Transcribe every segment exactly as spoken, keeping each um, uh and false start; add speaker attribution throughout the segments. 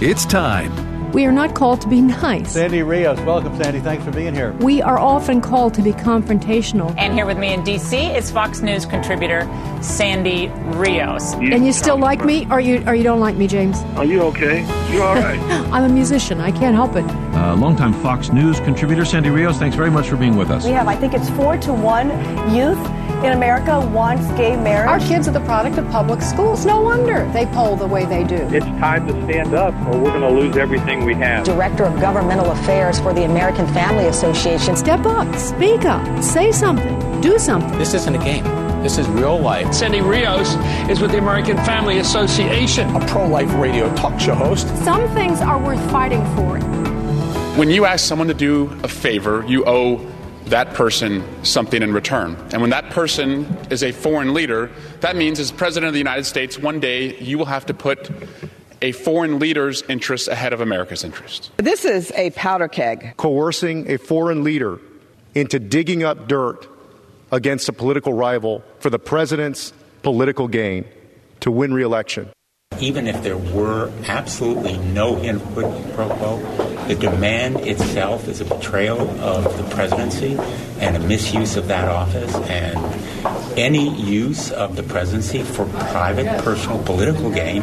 Speaker 1: It's time.
Speaker 2: We are not called to be nice.
Speaker 3: Sandy Rios, welcome, Sandy. Thanks for being here.
Speaker 2: We are often called to be confrontational.
Speaker 4: And here with me in D C is Fox News contributor Sandy Rios.
Speaker 2: And you still like me, or you or you don't like me, James?
Speaker 5: Are you okay? You all right?
Speaker 2: I'm a musician. I can't help it.
Speaker 6: Uh, longtime Fox News contributor Sandy Rios, thanks very much for being with us.
Speaker 7: We have, I think it's four to one youth in America wants gay marriage.
Speaker 8: Our kids are the product of public schools. No wonder they poll the way they do.
Speaker 5: It's time to stand up or we're going to lose everything we have.
Speaker 7: Director of Governmental Affairs for the American Family Association.
Speaker 2: Step up, speak up, say something, do something.
Speaker 9: This isn't a game. This is real life.
Speaker 10: Sandy Rios is with the American Family Association.
Speaker 11: A pro-life radio talk show host.
Speaker 8: Some things are worth fighting for.
Speaker 12: When you ask someone to do a favor, you owe that person something in return. And when that person is a foreign leader, that means as President of the United States, one day you will have to put a foreign leader's interests ahead of America's interests.
Speaker 13: This is a powder keg.
Speaker 14: Coercing a foreign leader into digging up dirt against a political rival for the president's political gain to win re-election.
Speaker 15: Even if there were absolutely no hint of quid pro quo, the demand itself is a betrayal of the presidency and a misuse of that office, and any use of the presidency for private, personal, political gain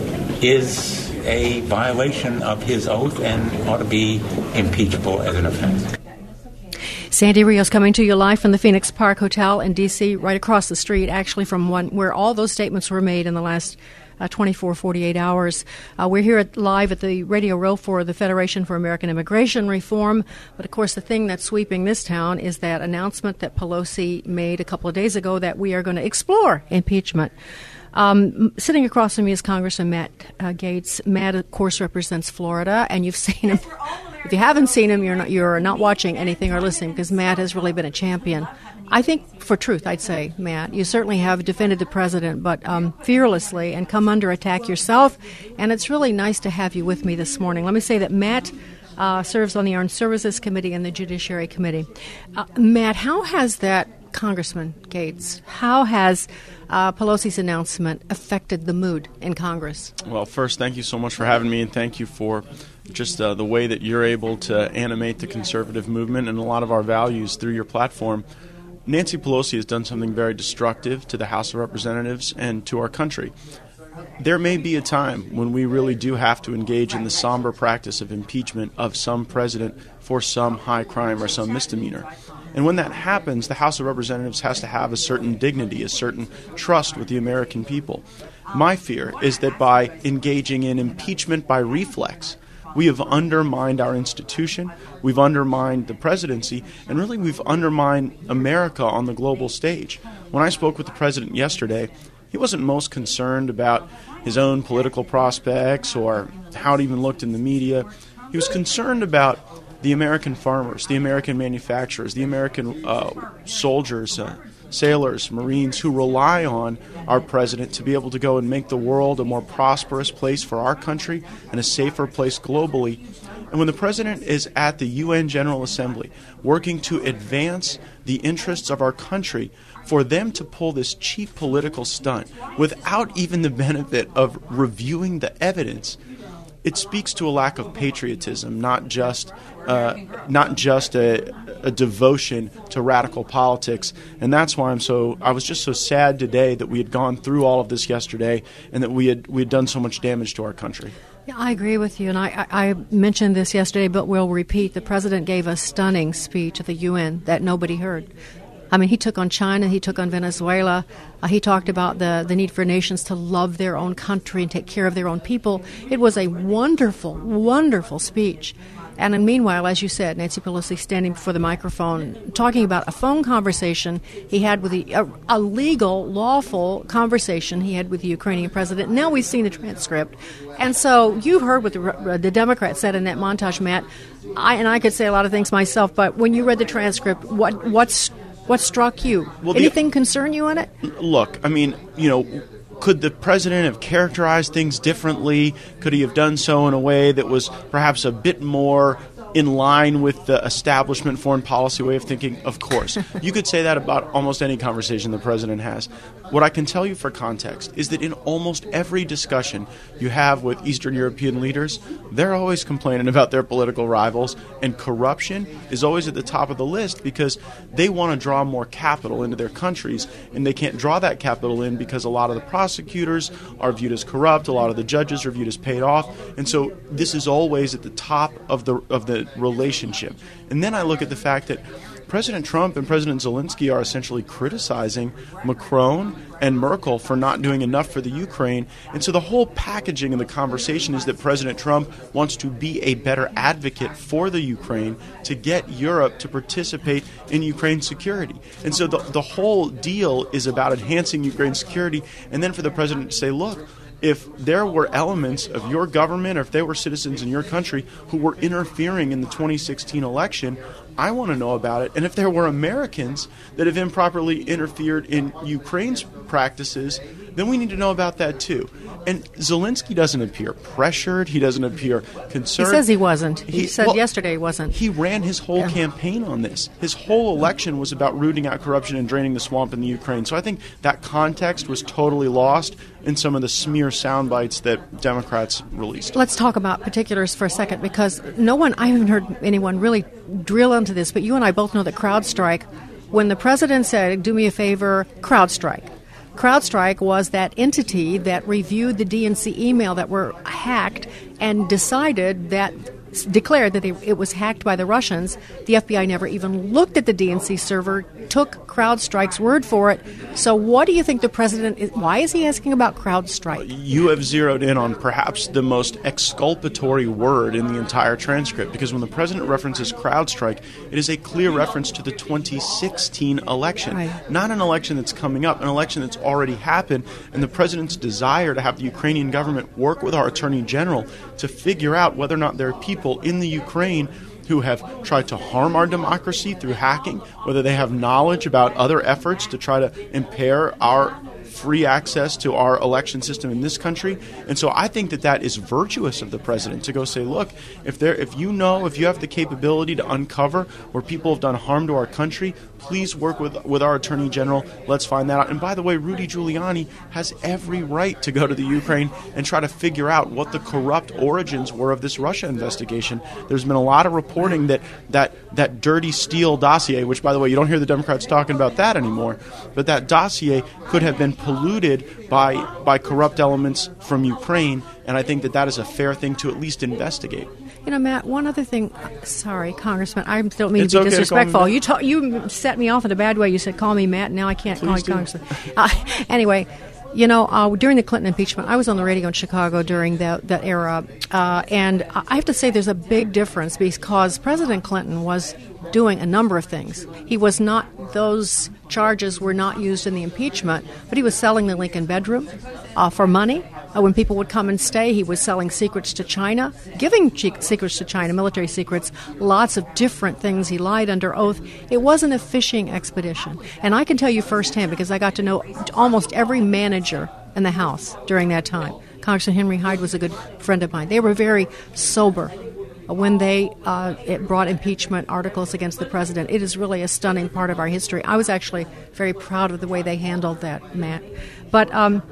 Speaker 15: is a violation of his oath and ought to be impeachable as an offense.
Speaker 2: Sandy Rios coming to you live from the Phoenix Park Hotel in D C, right across the street, actually from one where all those statements were made in the last uh, twenty-four, forty-eight hours. Uh, we're here at, live at the Radio Row for the Federation for American Immigration Reform. But, of course, the thing that's sweeping this town is that announcement that Pelosi made a couple of days ago that we are going to explore impeachment. Um, sitting across from me is Congressman Matt uh, Gaetz. Matt, of course, represents Florida, and you've seen him. If you haven't seen him, you're not you're not watching anything or listening, because Matt has really been a champion. I think, for truth, I'd say, Matt, you certainly have defended the president, but um, fearlessly, and come under attack yourself. And it's really nice to have you with me this morning. Let me say that Matt uh, serves on the Armed Services Committee and the Judiciary Committee. Uh, Matt, how has that, Congressman Gaetz, how has uh, Pelosi's announcement affected the mood in Congress?
Speaker 16: Well, first, thank you so much for having me, and thank you for just uh, the way that you're able to animate the conservative movement and a lot of our values through your platform. Nancy Pelosi has done something very destructive to the House of Representatives and to our country. There may be a time when we really do have to engage in the somber practice of impeachment of some president for some high crime or some misdemeanor. And when that happens, the House of Representatives has to have a certain dignity, a certain trust with the American people. My fear is that by engaging in impeachment by reflex, we have undermined our institution, we've undermined the presidency, and really we've undermined America on the global stage. When I spoke with the president yesterday, he wasn't most concerned about his own political prospects or how it even looked in the media. He was concerned about the American farmers, the American manufacturers, the American uh, soldiers, uh, sailors, Marines who rely on our president to be able to go and make the world a more prosperous place for our country and a safer place globally. And when the president is at the U N General Assembly working to advance the interests of our country, for them to pull this cheap political stunt without even the benefit of reviewing the evidence, it speaks to a lack of patriotism, not just uh, not just a, a devotion to radical politics. And that's why I'm so I was just so sad today that we had gone through all of this yesterday and that we had we had done so much damage to our country.
Speaker 2: Yeah, I agree with you, and I, I, I mentioned this yesterday, but we'll repeat. The president gave a stunning speech at the U N that nobody heard. I mean, he took on China, he took on Venezuela, uh, he talked about the, the need for nations to love their own country and take care of their own people. It was a wonderful, wonderful speech. And meanwhile, as you said, Nancy Pelosi standing before the microphone talking about a phone conversation he had with the, a, a legal, lawful conversation he had with the Ukrainian president. Now we've seen the transcript. And so you heard what the, the Democrats said in that montage, Matt. I, and I could say a lot of things myself, but when you read the transcript, what what's What struck you? Well, Anything the, concern you in it?
Speaker 16: Look, I mean, you know, could the president have characterized things differently? Could he have done so in a way that was perhaps a bit more in line with the establishment foreign policy way of thinking? Of course. You could say that about almost any conversation the president has. What I can tell you for context is that in almost every discussion you have with Eastern European leaders, they're always complaining about their political rivals, and corruption is always at the top of the list because they want to draw more capital into their countries, and they can't draw that capital in because a lot of the prosecutors are viewed as corrupt, a lot of the judges are viewed as paid off, and so this is always at the top of the of the relationship. And then I look at the fact that President Trump and President Zelensky are essentially criticizing Macron and Merkel for not doing enough for the Ukraine. And so the whole packaging of the conversation is that President Trump wants to be a better advocate for the Ukraine to get Europe to participate in Ukraine's security. And so the, the whole deal is about enhancing Ukraine's security, and then for the president to say, look, if there were elements of your government or if there were citizens in your country who were interfering in the twenty sixteen election, I want to know about it. And if there were Americans that have improperly interfered in Ukraine's practices, then we need to know about that too. And Zelensky doesn't appear pressured. He doesn't appear concerned.
Speaker 2: He says he wasn't. He,
Speaker 16: he
Speaker 2: said
Speaker 16: well,
Speaker 2: yesterday he wasn't.
Speaker 16: He ran his whole yeah. campaign on this. His whole election was about rooting out corruption and draining the swamp in the Ukraine. So I think that context was totally lost in some of the smear sound bites that Democrats released.
Speaker 2: Let's talk about particulars for a second, because no one, I haven't heard anyone really drill into this, but you and I both know that CrowdStrike, when the president said, do me a favor, CrowdStrike. CrowdStrike was that entity that reviewed the D N C email that were hacked and decided that, declared that they, it was hacked by the Russians. The F B I never even looked at the D N C server, took CrowdStrike's word for it. So what do you think the president is, why is he asking about CrowdStrike?
Speaker 16: You have zeroed in on perhaps the most exculpatory word in the entire transcript, because when the president references CrowdStrike, it is a clear reference to the twenty sixteen election, right. Not an election that's coming up, an election that's already happened, and the president's desire to have the Ukrainian government work with our attorney general to figure out whether or not there are people in the Ukraine who have tried to harm our democracy through hacking, whether they have knowledge about other efforts to try to impair our free access to our election system in this country. And so I think that that is virtuous of the president to go say, look, if there, if you know, if you have the capability to uncover where people have done harm to our country, please work with with our attorney general. Let's find that out. And by the way, Rudy Giuliani has every right to go to the Ukraine and try to figure out what the corrupt origins were of this Russia investigation. There's been a lot of reporting that that, that dirty Steele dossier, which, by the way, you don't hear the Democrats talking about that anymore, but that dossier could have been polluted by by corrupt elements from Ukraine, and I think that that is a fair thing to at least investigate.
Speaker 2: You know, Matt, one other thing. Sorry, Congressman, I don't mean
Speaker 16: it's
Speaker 2: to be
Speaker 16: okay
Speaker 2: disrespectful.
Speaker 16: To
Speaker 2: you ta- you set me off in a bad way. You said, call me Matt. Now I can't
Speaker 16: Please
Speaker 2: call you
Speaker 16: do.
Speaker 2: Congressman. Uh, anyway, you know, uh, during the Clinton impeachment, I was on the radio in Chicago during that, that era, uh, and I have to say there's a big difference because President Clinton was doing a number of things. He was not, those charges were not used in the impeachment, but he was selling the Lincoln bedroom uh, for money. Uh, when people would come and stay, he was selling secrets to China, giving che- secrets to China, military secrets, lots of different things. He lied under oath. It wasn't a fishing expedition. And I can tell you firsthand because I got to know almost every manager in the House during that time. Congressman Henry Hyde was a good friend of mine. They were very sober when they uh, it brought impeachment articles against the president. It is really a stunning part of our history. I was actually very proud of the way they handled that, Matt. But um,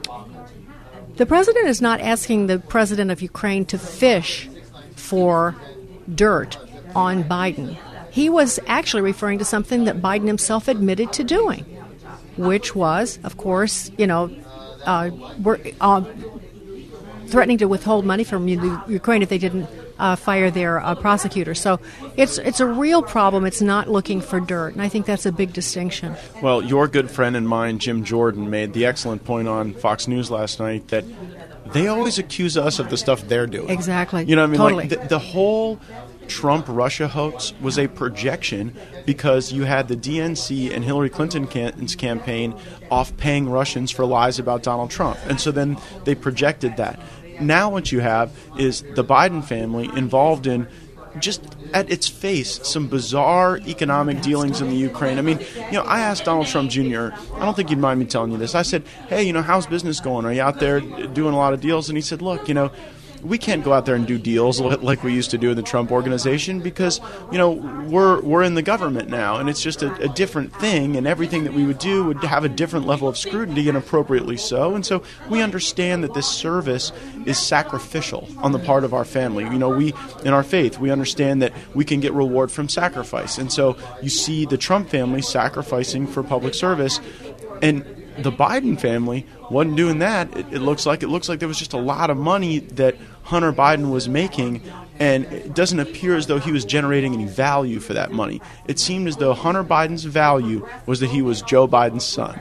Speaker 2: the president is not asking the president of Ukraine to fish for dirt on Biden. He was actually referring to something that Biden himself admitted to doing, which was, of course, you know, uh, we're, uh, threatening to withhold money from Ukraine if they didn't uh, fire their uh, prosecutor. So it's it's a real problem. It's not looking for dirt, and I think that's a big distinction.
Speaker 16: Well, your good friend and mine, Jim Jordan, made the excellent point on Fox News last night that they always accuse us of the stuff they're doing.
Speaker 2: Exactly.
Speaker 16: You know what I mean?
Speaker 2: Totally.
Speaker 16: Like the, the whole Trump-Russia hoax was a projection because you had the D N C and Hillary Clinton's campaign off paying Russians for lies about Donald Trump. And so then they projected that. Now what you have is the Biden family involved in just at its face some bizarre economic dealings in the Ukraine. I mean, you know, I asked Donald Trump Junior, I don't think you'd mind me telling you this, I said, hey, you know, how's business going? Are you out there doing a lot of deals? And he said, look, you know, we can't go out there and do deals like we used to do in the Trump organization because, you know, we're we're in the government now, and it's just a, a different thing, and everything that we would do would have a different level of scrutiny, and appropriately so. And so we understand that this service is sacrificial on the part of our family. You know, we, in our faith, we understand that we can get reward from sacrifice. And so you see the Trump family sacrificing for public service, and the Biden family wasn't doing that. It, it looks like it looks like there was just a lot of money that Hunter Biden was making, and it doesn't appear as though he was generating any value for that money. It seemed as though Hunter Biden's value was that he was Joe Biden's son.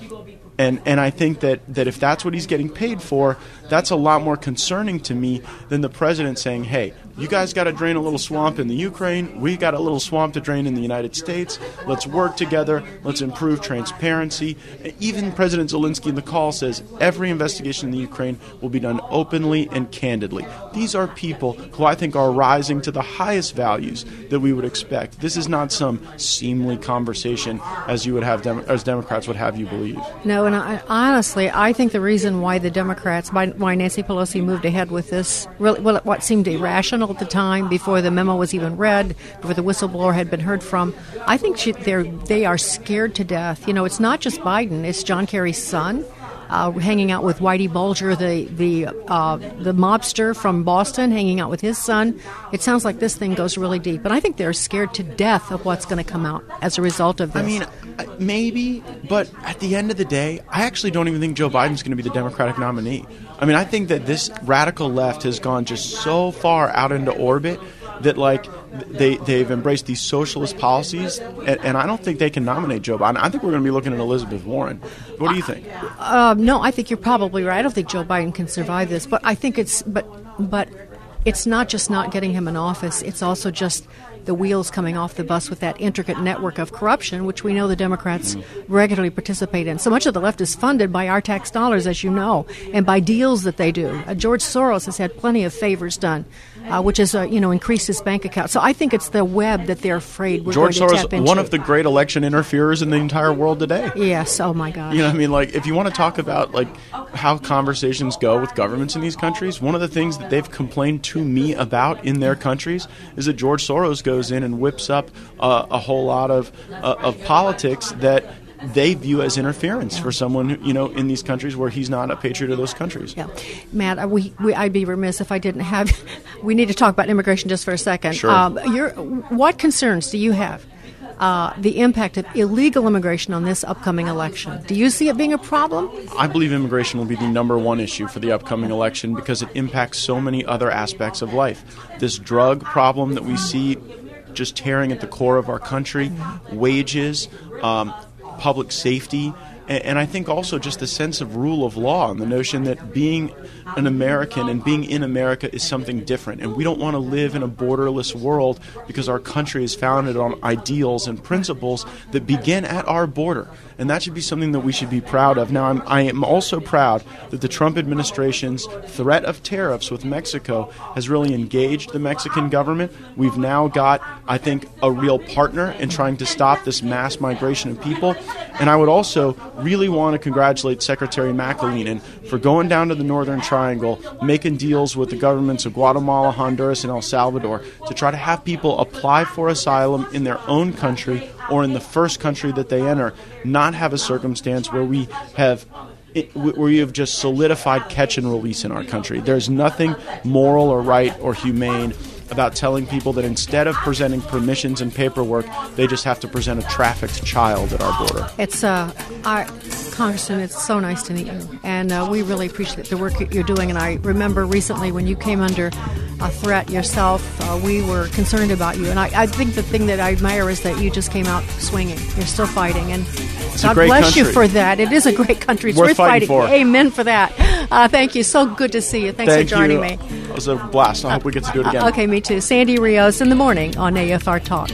Speaker 16: And and I think that, that if that's what he's getting paid for, that's a lot more concerning to me than the president saying, hey, you guys got to drain a little swamp in the Ukraine. We got a little swamp to drain in the United States. Let's work together. Let's improve transparency. Even President Zelensky in the call says every investigation in the Ukraine will be done openly and candidly. These are people who I think are rising to the highest values that we would expect. This is not some seemly conversation as you would have Dem- as Democrats would have you believe.
Speaker 2: No, and I, honestly, I think the reason why the Democrats, why, why Nancy Pelosi moved ahead with this, really, well, what seemed irrational at the time, before the memo was even read, before the whistleblower had been heard from, I think she, they're they are scared to death. You know, it's not just Biden; it's John Kerry's son. Uh, hanging out with Whitey Bulger, the the uh, the mobster from Boston, hanging out with his son. It sounds like this thing goes really deep. And I think they're scared to death of what's going to come out as a result of this.
Speaker 16: I mean, maybe, but at the end of the day, I actually don't even think Joe Biden's going to be the Democratic nominee. I mean, I think that this radical left has gone just so far out into orbit that, like, they, they've embraced these socialist policies, and, and I don't think they can nominate Joe Biden. I think we're going to be looking at Elizabeth Warren. What do you think?
Speaker 2: Uh, no, I think you're probably right. I don't think Joe Biden can survive this, but I think it's but but it's not just not getting him in office. It's also just the wheels coming off the bus with that intricate network of corruption, which we know the Democrats mm-hmm. regularly participate in. So much of the left is funded by our tax dollars, as you know, and by deals that they do. Uh, George Soros has had plenty of favors done, uh, which has, uh, you know, increased his bank account. So I think it's the web that they're afraid we're
Speaker 16: George
Speaker 2: going to
Speaker 16: Soros,
Speaker 2: tap into.
Speaker 16: One of the great election interferers in the entire world today.
Speaker 2: Yes, oh my God.
Speaker 16: You know what I mean? Like, if you want to talk about, like, how conversations go with governments in these countries, one of the things that they've complained to me about in their countries is that George Soros goes in and whips up uh, a whole lot of uh, of politics that they view as interference for someone who, you know, in these countries where he's not a patriot of those countries.
Speaker 2: Yeah, Matt, we, we I'd be remiss if I didn't have. We need to talk about immigration just for a second.
Speaker 16: Sure.
Speaker 2: Um, you're, what concerns do you have? Uh, the impact of illegal immigration on this upcoming election. Do you see it being a problem?
Speaker 16: I believe immigration will be the number one issue for the upcoming election because it impacts so many other aspects of life. This drug problem that we see just tearing at the core of our country, wages, um, public safety, and, and I think also just the sense of rule of law and the notion that being an American and being in America is something different. And we don't want to live in a borderless world because our country is founded on ideals and principles that begin at our border. And that should be something that we should be proud of. Now, I'm, I am also proud that the Trump administration's threat of tariffs with Mexico has really engaged the Mexican government. We've now got, I think, a real partner in trying to stop this mass migration of people. And I would also really want to congratulate Secretary McAleenan for going down to the Northern Triangle, making deals with the governments of Guatemala, Honduras, and El Salvador to try to have people apply for asylum in their own country or in the first country that they enter, not have a circumstance where we have it, where we have just solidified catch and release in our country. There's nothing moral or right or humane about telling people that instead of presenting permissions and paperwork, they just have to present a trafficked child at our border.
Speaker 2: It's uh, our, Congressman, it's so nice to meet you, and uh, we really appreciate the work you're doing. And I remember recently when you came under a threat yourself, uh, we were concerned about you. And I, I think the thing that I admire is that you just came out swinging. You're still fighting, and
Speaker 16: it's
Speaker 2: God
Speaker 16: a great
Speaker 2: bless
Speaker 16: country.
Speaker 2: you for that. It is a great country. It's
Speaker 16: worth,
Speaker 2: worth
Speaker 16: fighting,
Speaker 2: fighting
Speaker 16: for.
Speaker 2: Amen for that. Uh, thank you. So good to see you. Thanks
Speaker 16: Thank
Speaker 2: for joining
Speaker 16: you.
Speaker 2: me.
Speaker 16: It was a blast. I hope we get to do it again.
Speaker 2: Uh, okay, me too. Sandy Rios in the morning on A F R Talk.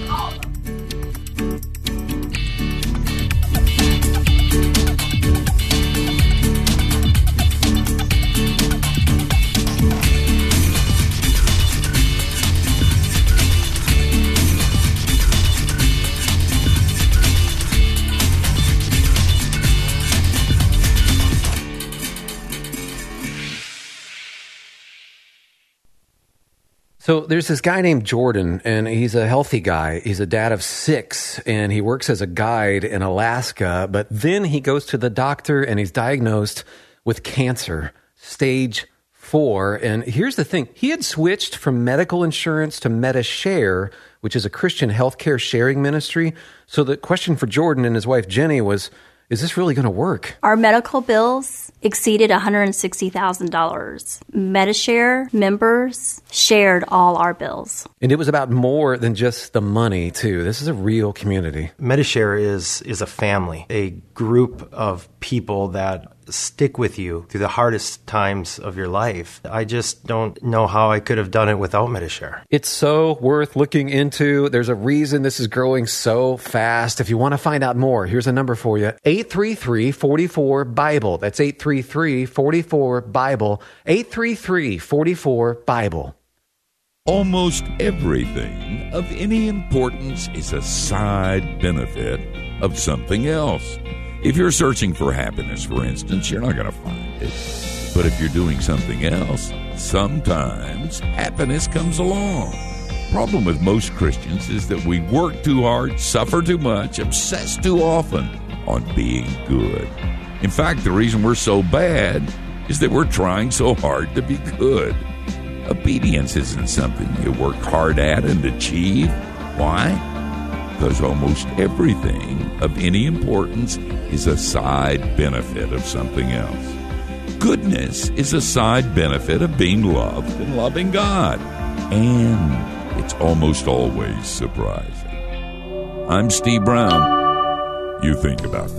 Speaker 1: So there's this guy named Jordan, and he's a healthy guy. He's a dad of six, and he works as a guide in Alaska. But then he goes to the doctor, and he's diagnosed with cancer, stage four. And here's the thing. He had switched from medical insurance to MediShare, which is a Christian healthcare sharing ministry. So the question for Jordan and his wife, Jenny, was, is this really going to work?
Speaker 17: Our medical bills exceeded one hundred sixty thousand dollars. MediShare members shared all our bills.
Speaker 1: And it was about more than just the money, too. This is a real community.
Speaker 18: MediShare is is a family, a group of people that stick with you through the hardest times of your life. I just don't know how I could have done it without MediShare.
Speaker 1: It's so worth looking into. There's a reason this is growing so fast. If you want to find out more, here's a number for you. eight three three, four four, BIBLE. That's eight three three, four four, BIBLE. eight three three, four four, BIBLE.
Speaker 19: Almost everything of any importance is a side benefit of something else. If you're searching for happiness, for instance, you're not going to find it. But if you're doing something else, sometimes happiness comes along. Problem with most Christians is that we work too hard, suffer too much, obsess too often on being good. In fact, the reason we're so bad is that we're trying so hard to be good. Obedience isn't something you work hard at and achieve. Why? Because almost everything of any importance is a side benefit of something else. Goodness is a side benefit of being loved and loving God. And it's almost always surprising. I'm Steve Brown. You think about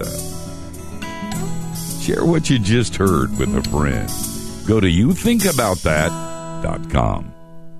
Speaker 19: that. Share what you just heard with a friend. Go to you think about that dot com.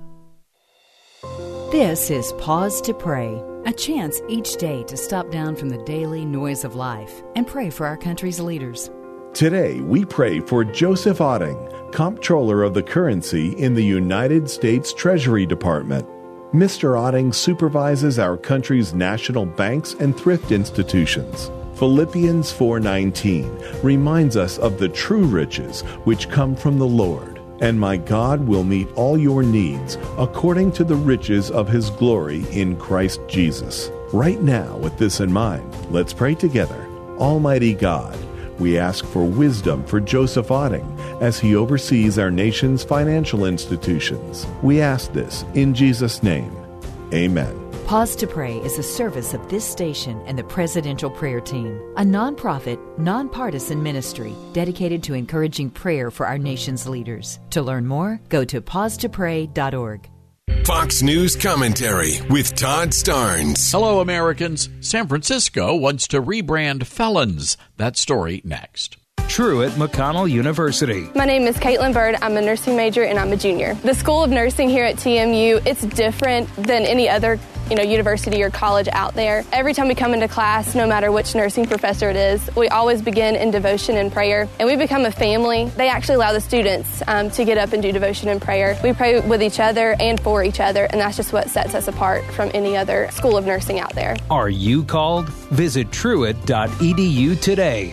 Speaker 20: This is Pause to Pray, a chance each day to stop down from the daily noise of life and pray for our country's leaders.
Speaker 21: Today, we pray for Joseph Otting, Comptroller of the Currency in the United States Treasury Department. Mister Otting supervises our country's national banks and thrift institutions. Philippians four nineteen reminds us of the true riches which come from the Lord. And my God will meet all your needs according to the riches of his glory in Christ Jesus. Right now, with this in mind, let's pray together. Almighty God, we ask for wisdom for Joseph Otting as he oversees our nation's financial institutions. We ask this in Jesus' name. Amen.
Speaker 20: Pause to Pray is a service of this station and the Presidential Prayer Team, a nonprofit, nonpartisan ministry dedicated to encouraging prayer for our nation's leaders. To learn more, go to pause to pray dot org.
Speaker 22: Fox News Commentary with Todd Starnes.
Speaker 23: Hello, Americans. San Francisco wants to rebrand felons. That story next.
Speaker 24: Truett McConnell University.
Speaker 25: My name is Caitlin Bird. I'm a nursing major and I'm a junior. The School of Nursing here at T M U, it's different than any other you know, university or college out there. Every time we come into class, no matter which nursing professor it is, we always begin in devotion and prayer, and we become a family. They actually allow the students um, to get up and do devotion and prayer. We pray with each other and for each other, and that's just what sets us apart from any other school of nursing out there.
Speaker 24: Are you called? Visit truett dot e d u today.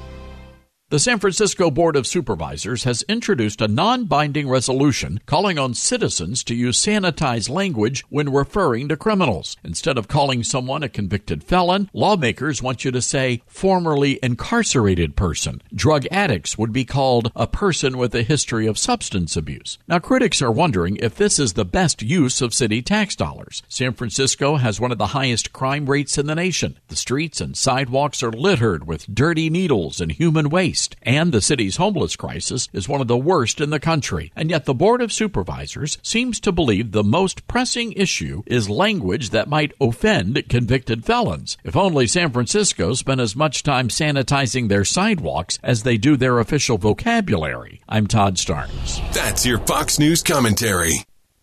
Speaker 23: The San Francisco Board of Supervisors has introduced a non-binding resolution calling on citizens to use sanitized language when referring to criminals. Instead of calling someone a convicted felon, lawmakers want you to say formerly incarcerated person. Drug addicts would be called a person with a history of substance abuse. Now, critics are wondering if this is the best use of city tax dollars. San Francisco has one of the highest crime rates in the nation. The streets and sidewalks are littered with dirty needles and human waste. And the city's homeless crisis is one of the worst in the country. And yet the Board of Supervisors seems to believe the most pressing issue is language that might offend convicted felons. If only San Francisco spent as much time sanitizing their sidewalks as they do their official vocabulary. I'm Todd Starnes.
Speaker 22: That's your Fox News Commentary.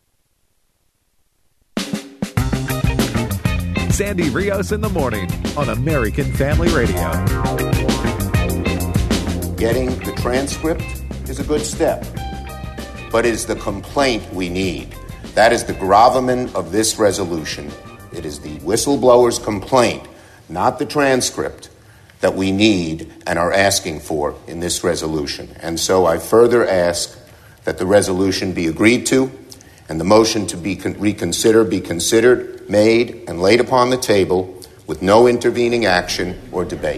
Speaker 26: Sandy Rios in the morning on American Family Radio.
Speaker 27: Getting the transcript is a good step, but it is the complaint we need. That is the gravamen of this resolution. It is the whistleblower's complaint, not the transcript, that we need and are asking for in this resolution. And so I further ask that the resolution be agreed to and the motion to be con- reconsider be considered, made, and laid upon the table with no intervening action or debate.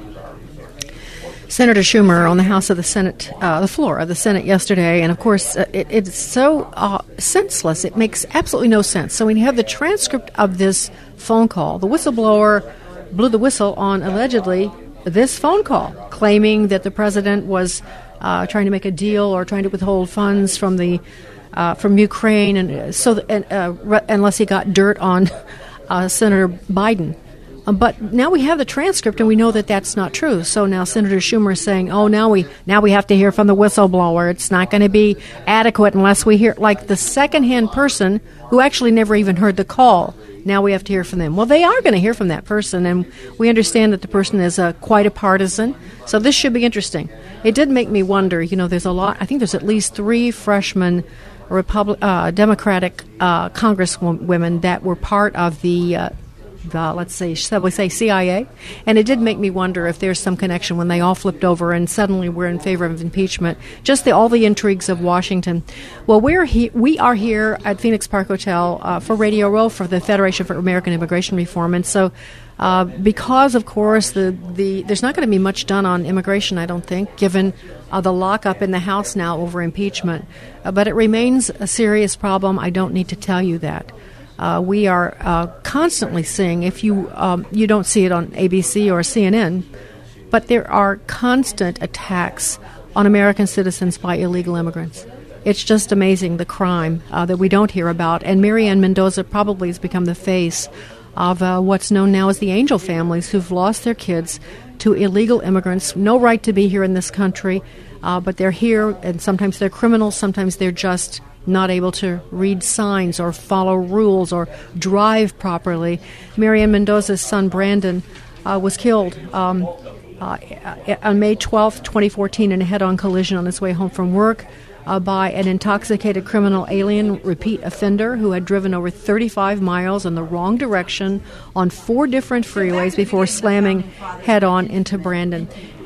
Speaker 2: Senator Schumer on the House of the Senate, uh, the floor of the Senate yesterday, and of course uh, it, it's so uh, senseless. It makes absolutely no sense. So when you have the transcript of this phone call, the whistleblower blew the whistle on allegedly this phone call, claiming that the president was uh, trying to make a deal or trying to withhold funds from the uh, from Ukraine, and so th- and, uh, re- unless he got dirt on uh, Senator Biden. Um, but now we have the transcript, and we know that that's not true. So now Senator Schumer is saying, "Oh, now we now we have to hear from the whistleblower. It's not going to be adequate unless we hear like the secondhand person who actually never even heard the call. Now we have to hear from them." Well, they are going to hear from that person, and we understand that the person is uh, quite a partisan. So this should be interesting. It did make me wonder. You know, there's a lot. I think there's at least three freshman Republic, uh, Democratic uh, congresswomen that were part of the. Uh, The, let's say, shall we say C I A? And it did make me wonder if there's some connection when they all flipped over and suddenly we're in favor of impeachment. Just the, all the intrigues of Washington. Well, we're he- we are here at Phoenix Park Hotel uh, for Radio Row for the Federation for American Immigration Reform. And so uh, because, of course, the, the there's not going to be much done on immigration, I don't think, given uh, the lockup in the House now over impeachment. Uh, but it remains a serious problem. I don't need to tell you that. Uh, we are uh, constantly seeing, if you um, you don't see it on A B C or C N N, but there are constant attacks on American citizens by illegal immigrants. It's just amazing, the crime uh, that we don't hear about. And Marianne Mendoza probably has become the face of uh, what's known now as the angel families who've lost their kids to illegal immigrants. No right to be here in this country, uh, but they're here, and sometimes they're criminals, sometimes they're just not able to read signs or follow rules or drive properly. Marianne Mendoza's son, Brandon, uh, was killed um, uh, on May twelfth, twenty fourteen, in a head-on collision on his way home from work uh, by an intoxicated criminal alien repeat offender who had driven over thirty-five miles in the wrong direction on four different freeways before slamming head-on into Brandon.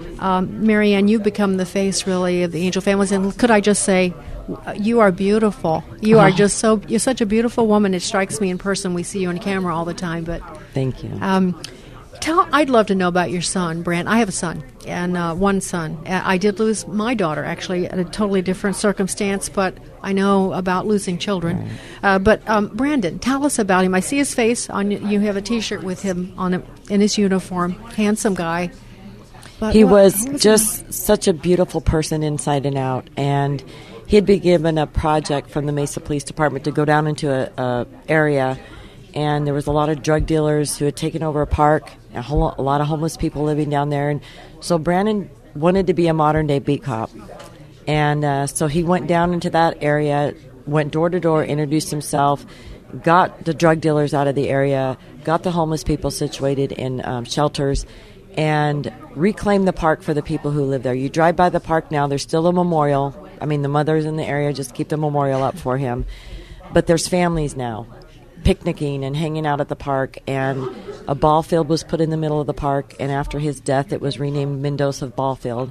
Speaker 2: Um, Marianne, you've become the face, really, of the angel families. And could I just say, you are beautiful. You are just so, you're such a beautiful woman. It strikes me in person. We see you on camera all the time. But
Speaker 3: thank you.
Speaker 2: Um, tell, I'd love to know about your son, Brand. I have a son, and uh, one son. I did lose my daughter, actually, at a totally different circumstance, but I know about losing children. Right. Uh, but um, Brandon, tell us about him. I see his face. On you have a T-shirt with him on it, in his uniform. Handsome guy. But
Speaker 3: he
Speaker 2: what,
Speaker 3: was,
Speaker 2: was
Speaker 3: just he? such a beautiful person inside and out, and he had been given a project from the Mesa Police Department to go down into a, a area, and there was a lot of drug dealers who had taken over a park, a, whole, a lot of homeless people living down there. And so Brandon wanted to be a modern-day beat cop. And uh, so he went down into that area, went door to door, introduced himself, got the drug dealers out of the area, got the homeless people situated in um, shelters, and reclaimed the park for the people who live there. You drive by the park now, there's still a memorial. I mean, the mothers in the area just keep the memorial up for him. But there's families now picnicking and hanging out at the park, and a ball field was put in the middle of the park, and after his death it was renamed Mendoza Ball Field.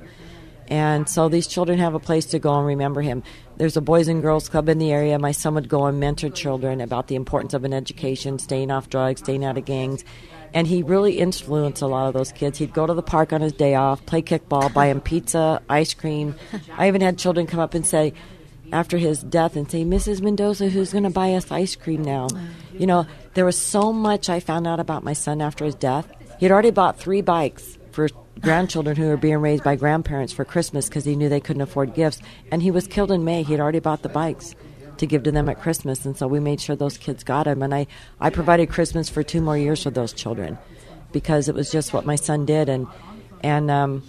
Speaker 3: And so these children have a place to go and remember him. There's a Boys and Girls Club in the area. My son would go and mentor children about the importance of an education, staying off drugs, staying out of gangs. And he really influenced a lot of those kids. He'd go to the park on his day off, play kickball, buy him pizza, ice cream. I even had children come up and say, after his death, and say, Missus Mendoza, who's going to buy us ice cream now? You know, there was so much I found out about my son after his death. He had already bought three bikes for grandchildren who were being raised by grandparents for Christmas because he knew they couldn't afford gifts. And he was killed in May. He had already bought the bikes to give to them at Christmas, and so we made sure those kids got them. And I, I provided Christmas for two more years for those children because it was just what my son did. And and um,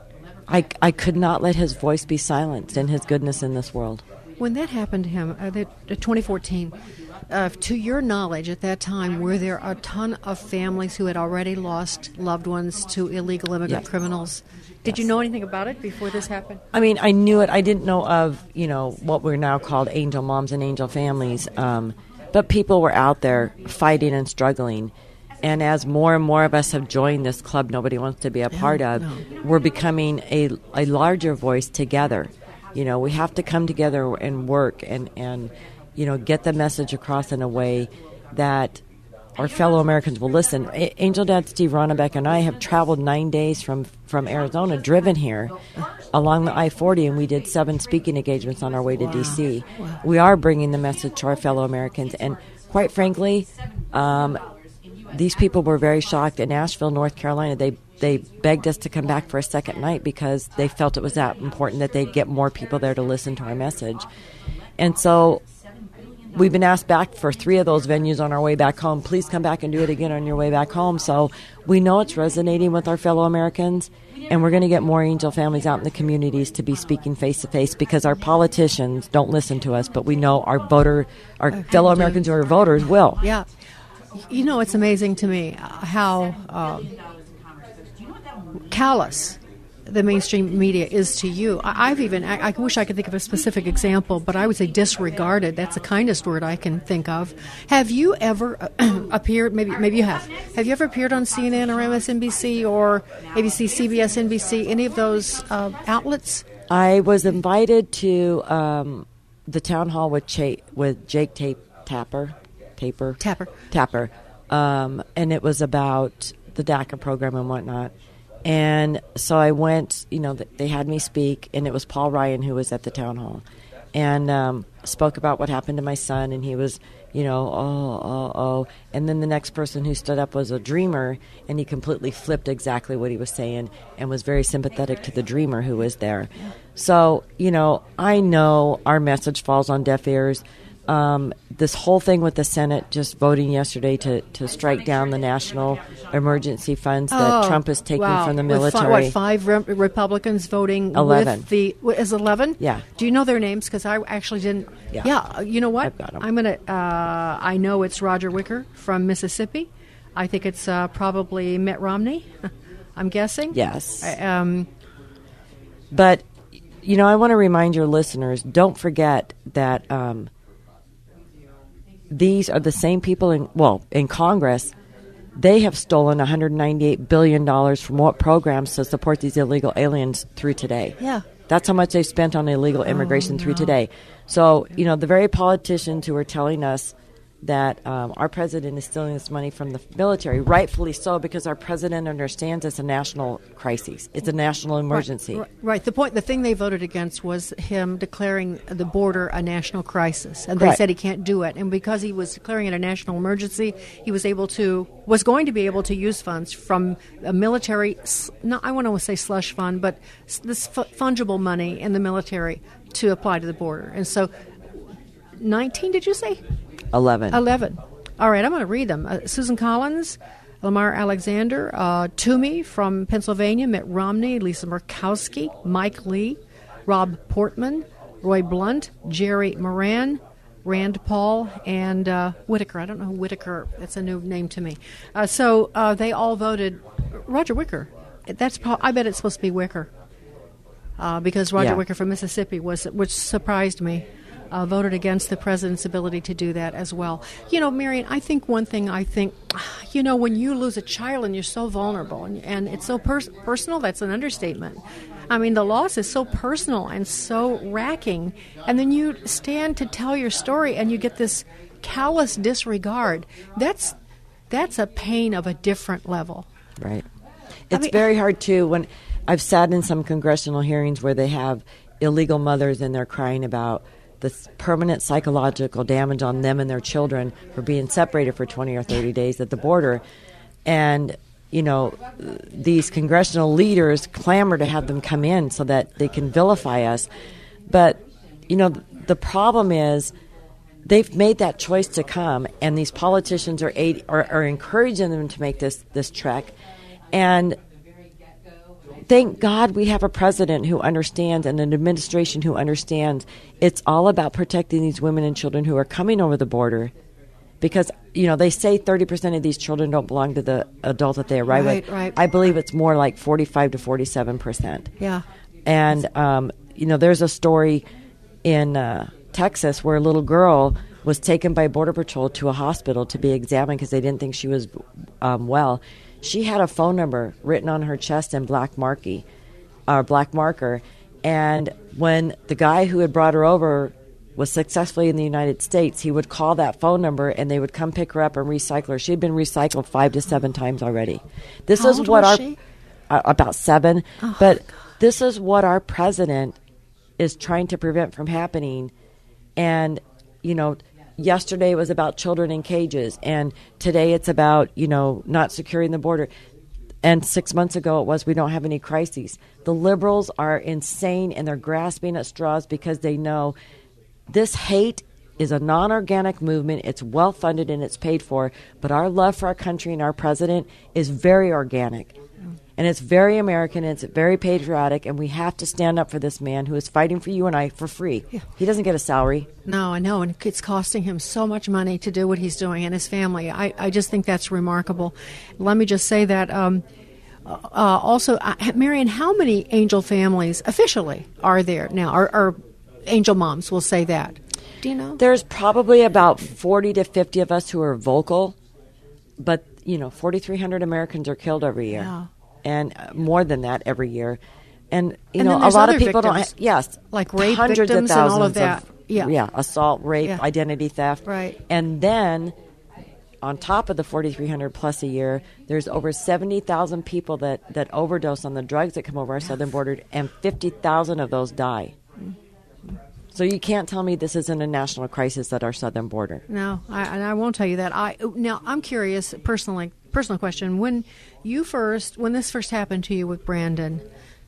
Speaker 3: I, I could not let his voice be silenced and his goodness in this world.
Speaker 2: When that happened to him, uh, that, uh, twenty fourteen, uh, to your knowledge at that time, were there a ton of families who had already lost loved ones to illegal immigrant
Speaker 3: yes.
Speaker 2: criminals? Did yes. you know anything about it before this happened?
Speaker 3: I mean, I knew it. I didn't know of, you know, what we're now called angel moms and angel families. Um, but people were out there fighting and struggling. And as more and more of us have joined this club nobody wants to be a part no, of, no. we're becoming a, a larger voice together. You know, we have to come together and work and, and you know, get the message across in a way that our fellow Americans will listen. A- Angel Dad Steve Ronnebeck and I have traveled nine days from, from Arizona, driven here along the I forty, and we did seven speaking engagements on our way to wow. D C. Wow. We are bringing the message to our fellow Americans, and quite frankly, um, these people were very shocked. In Asheville, North Carolina, they they begged us to come back for a second night because they felt it was that important that they'd get more people there to listen to our message. And so we've been asked back for three of those venues on our way back home. Please come back and do it again on your way back home. So we know it's resonating with our fellow Americans, and we're going to get more angel families out in the communities to be speaking face-to-face because our politicians don't listen to us, but we know our voter, our okay, fellow Americans who are voters will.
Speaker 2: Yeah. You know, it's amazing to me how um, callous the mainstream media is to you. I, I've even, I, I wish I could think of a specific example, but I would say disregarded. That's the kindest word I can think of. Have you ever uh, appeared, maybe maybe you have, have you ever appeared on C N N or M S N B C or A B C, C B S, N B C, any of those uh, outlets?
Speaker 3: I was invited to um, the town hall with, Ch- with Jake Tape, Tapper. Taper.
Speaker 2: Tapper.
Speaker 3: Tapper. Um, and it was about the DACA program and whatnot. And so I went, you know, they had me speak, and it was Paul Ryan who was at the town hall. And um, spoke about what happened to my son, and he was, you know, oh, oh, oh. And then the next person who stood up was a dreamer, and he completely flipped exactly what he was saying and was very sympathetic to the dreamer who was there. So, you know, I know our message falls on deaf ears. Um, this whole thing with the Senate just voting yesterday to, to strike down the national emergency funds that
Speaker 2: oh,
Speaker 3: Trump is taking
Speaker 2: wow.
Speaker 3: from the
Speaker 2: With
Speaker 3: military.
Speaker 2: Fi- what, five re- Republicans voting
Speaker 3: eleven.
Speaker 2: With the is eleven?
Speaker 3: Yeah.
Speaker 2: Do you know their names? Because I actually didn't.
Speaker 3: Yeah.
Speaker 2: yeah. You know what?
Speaker 3: I've got 'em.
Speaker 2: I'm gonna. Uh, I know it's Roger Wicker from Mississippi. I think it's uh, probably Mitt Romney. I'm guessing.
Speaker 3: Yes.
Speaker 2: I, um,
Speaker 3: but you know, I want to remind your listeners: don't forget that. Um, These are the same people in, well, in Congress. They have stolen one hundred ninety-eight billion dollars from what programs to support these illegal aliens through today.
Speaker 2: Yeah.
Speaker 3: That's how much they've spent on illegal immigration
Speaker 2: oh, no.
Speaker 3: through today. So, you know, the very politicians who are telling us that um, our president is stealing this money from the military, rightfully so, because our president understands it's a national crisis. It's a national emergency.
Speaker 2: Right, right. right. The point, the thing they voted against was him declaring the border a national crisis, and they
Speaker 3: right.
Speaker 2: said he can't do it. And because he was declaring it a national emergency, he was able to, was going to be able to use funds from a military, not I want to say slush fund, but this f- fungible money in the military to apply to the border. And so, nineteen, did you say?
Speaker 3: Eleven.
Speaker 2: Eleven. All right, I'm going to read them. Uh, Susan Collins, Lamar Alexander, uh, Toomey from Pennsylvania, Mitt Romney, Lisa Murkowski, Mike Lee, Rob Portman, Roy Blunt, Jerry Moran, Rand Paul, and uh, Whitaker. I don't know who Whitaker. That's a new name to me. Uh, so uh, they all voted Roger Wicker. That's pro- I bet it's supposed to be Wicker uh, because Roger
Speaker 3: yeah.
Speaker 2: Wicker from Mississippi was, which surprised me. Uh, voted against the president's ability to do that as well. You know, Marion, I think one thing I think, you know, when you lose a child and you're so vulnerable and, and it's so pers- personal, that's an understatement. I mean, the loss is so personal and so racking. And then you stand to tell your story and you get this callous disregard. That's that's a pain of a different level.
Speaker 3: Right. It's
Speaker 2: I mean,
Speaker 3: very hard, too, when I've sat in some congressional hearings where they have illegal mothers and they're crying about the permanent psychological damage on them and their children for being separated for twenty or thirty days at the border. And, you know, these congressional leaders clamor to have them come in so that they can vilify us. But, you know, the problem is they've made that choice to come, and these politicians are aid, are, are encouraging them to make this, this trek. And thank God we have a president who understands and an administration who understands it's all about protecting these women and children who are coming over the border because, you know, they say thirty percent of these children don't belong to the adult that they arrive
Speaker 2: right,
Speaker 3: with.
Speaker 2: Right.
Speaker 3: I believe it's more like forty-five to forty-seven percent.
Speaker 2: Yeah.
Speaker 3: And, um, you know, there's a story in uh, Texas where a little girl was taken by Border Patrol to a hospital to be examined because they didn't think she was um, well. She had a phone number written on her chest in black marquee, or black marker, and when the guy who had brought her over was successfully in the United States, he would call that phone number and they would come pick her up and recycle her. She had been recycled five to seven times already. This
Speaker 2: How
Speaker 3: is
Speaker 2: old
Speaker 3: what
Speaker 2: was
Speaker 3: our
Speaker 2: she?
Speaker 3: Uh, about seven,
Speaker 2: Oh,
Speaker 3: but this is what our president is trying to prevent from happening. And you know, yesterday it was about children in cages, and today it's about, you know, not securing the border. And six months ago it was, we don't have any crises. The liberals are insane, and they're grasping at straws because they know this hate is a non-organic movement. It's well-funded and it's paid for. But our love for our country and our president is very organic. And it's very American, and it's very patriotic, and we have to stand up for this man who is fighting for you and I for free. Yeah. He doesn't get a salary.
Speaker 2: No, I know, and it's costing him so much money to do what he's doing, and his family. I, I just think that's remarkable. Let me just say that um, uh, also, uh, Marion, how many angel families officially are there now, or, or angel moms, we'll say that? Do you know?
Speaker 3: There's probably about forty to fifty of us who are vocal, but, you know, forty-three hundred Americans are killed every year.
Speaker 2: Yeah.
Speaker 3: And more than that every year. And, you
Speaker 2: and
Speaker 3: know, a lot of people don't, ha- yes.
Speaker 2: Like rape
Speaker 3: hundreds
Speaker 2: victims
Speaker 3: of thousands
Speaker 2: and all of that.
Speaker 3: Of,
Speaker 2: yeah.
Speaker 3: Yeah, assault, rape,
Speaker 2: yeah.
Speaker 3: identity theft.
Speaker 2: Right.
Speaker 3: And then, on top of the forty-three hundred plus a year, there's over seventy thousand people that, that overdose on the drugs that come over our southern border, and fifty thousand of those die. So you can't tell me this isn't a national crisis at our southern border.
Speaker 2: No, I, and I won't tell you that. I now I'm curious, personally, personal question. When you first, when this first happened to you with Brandon,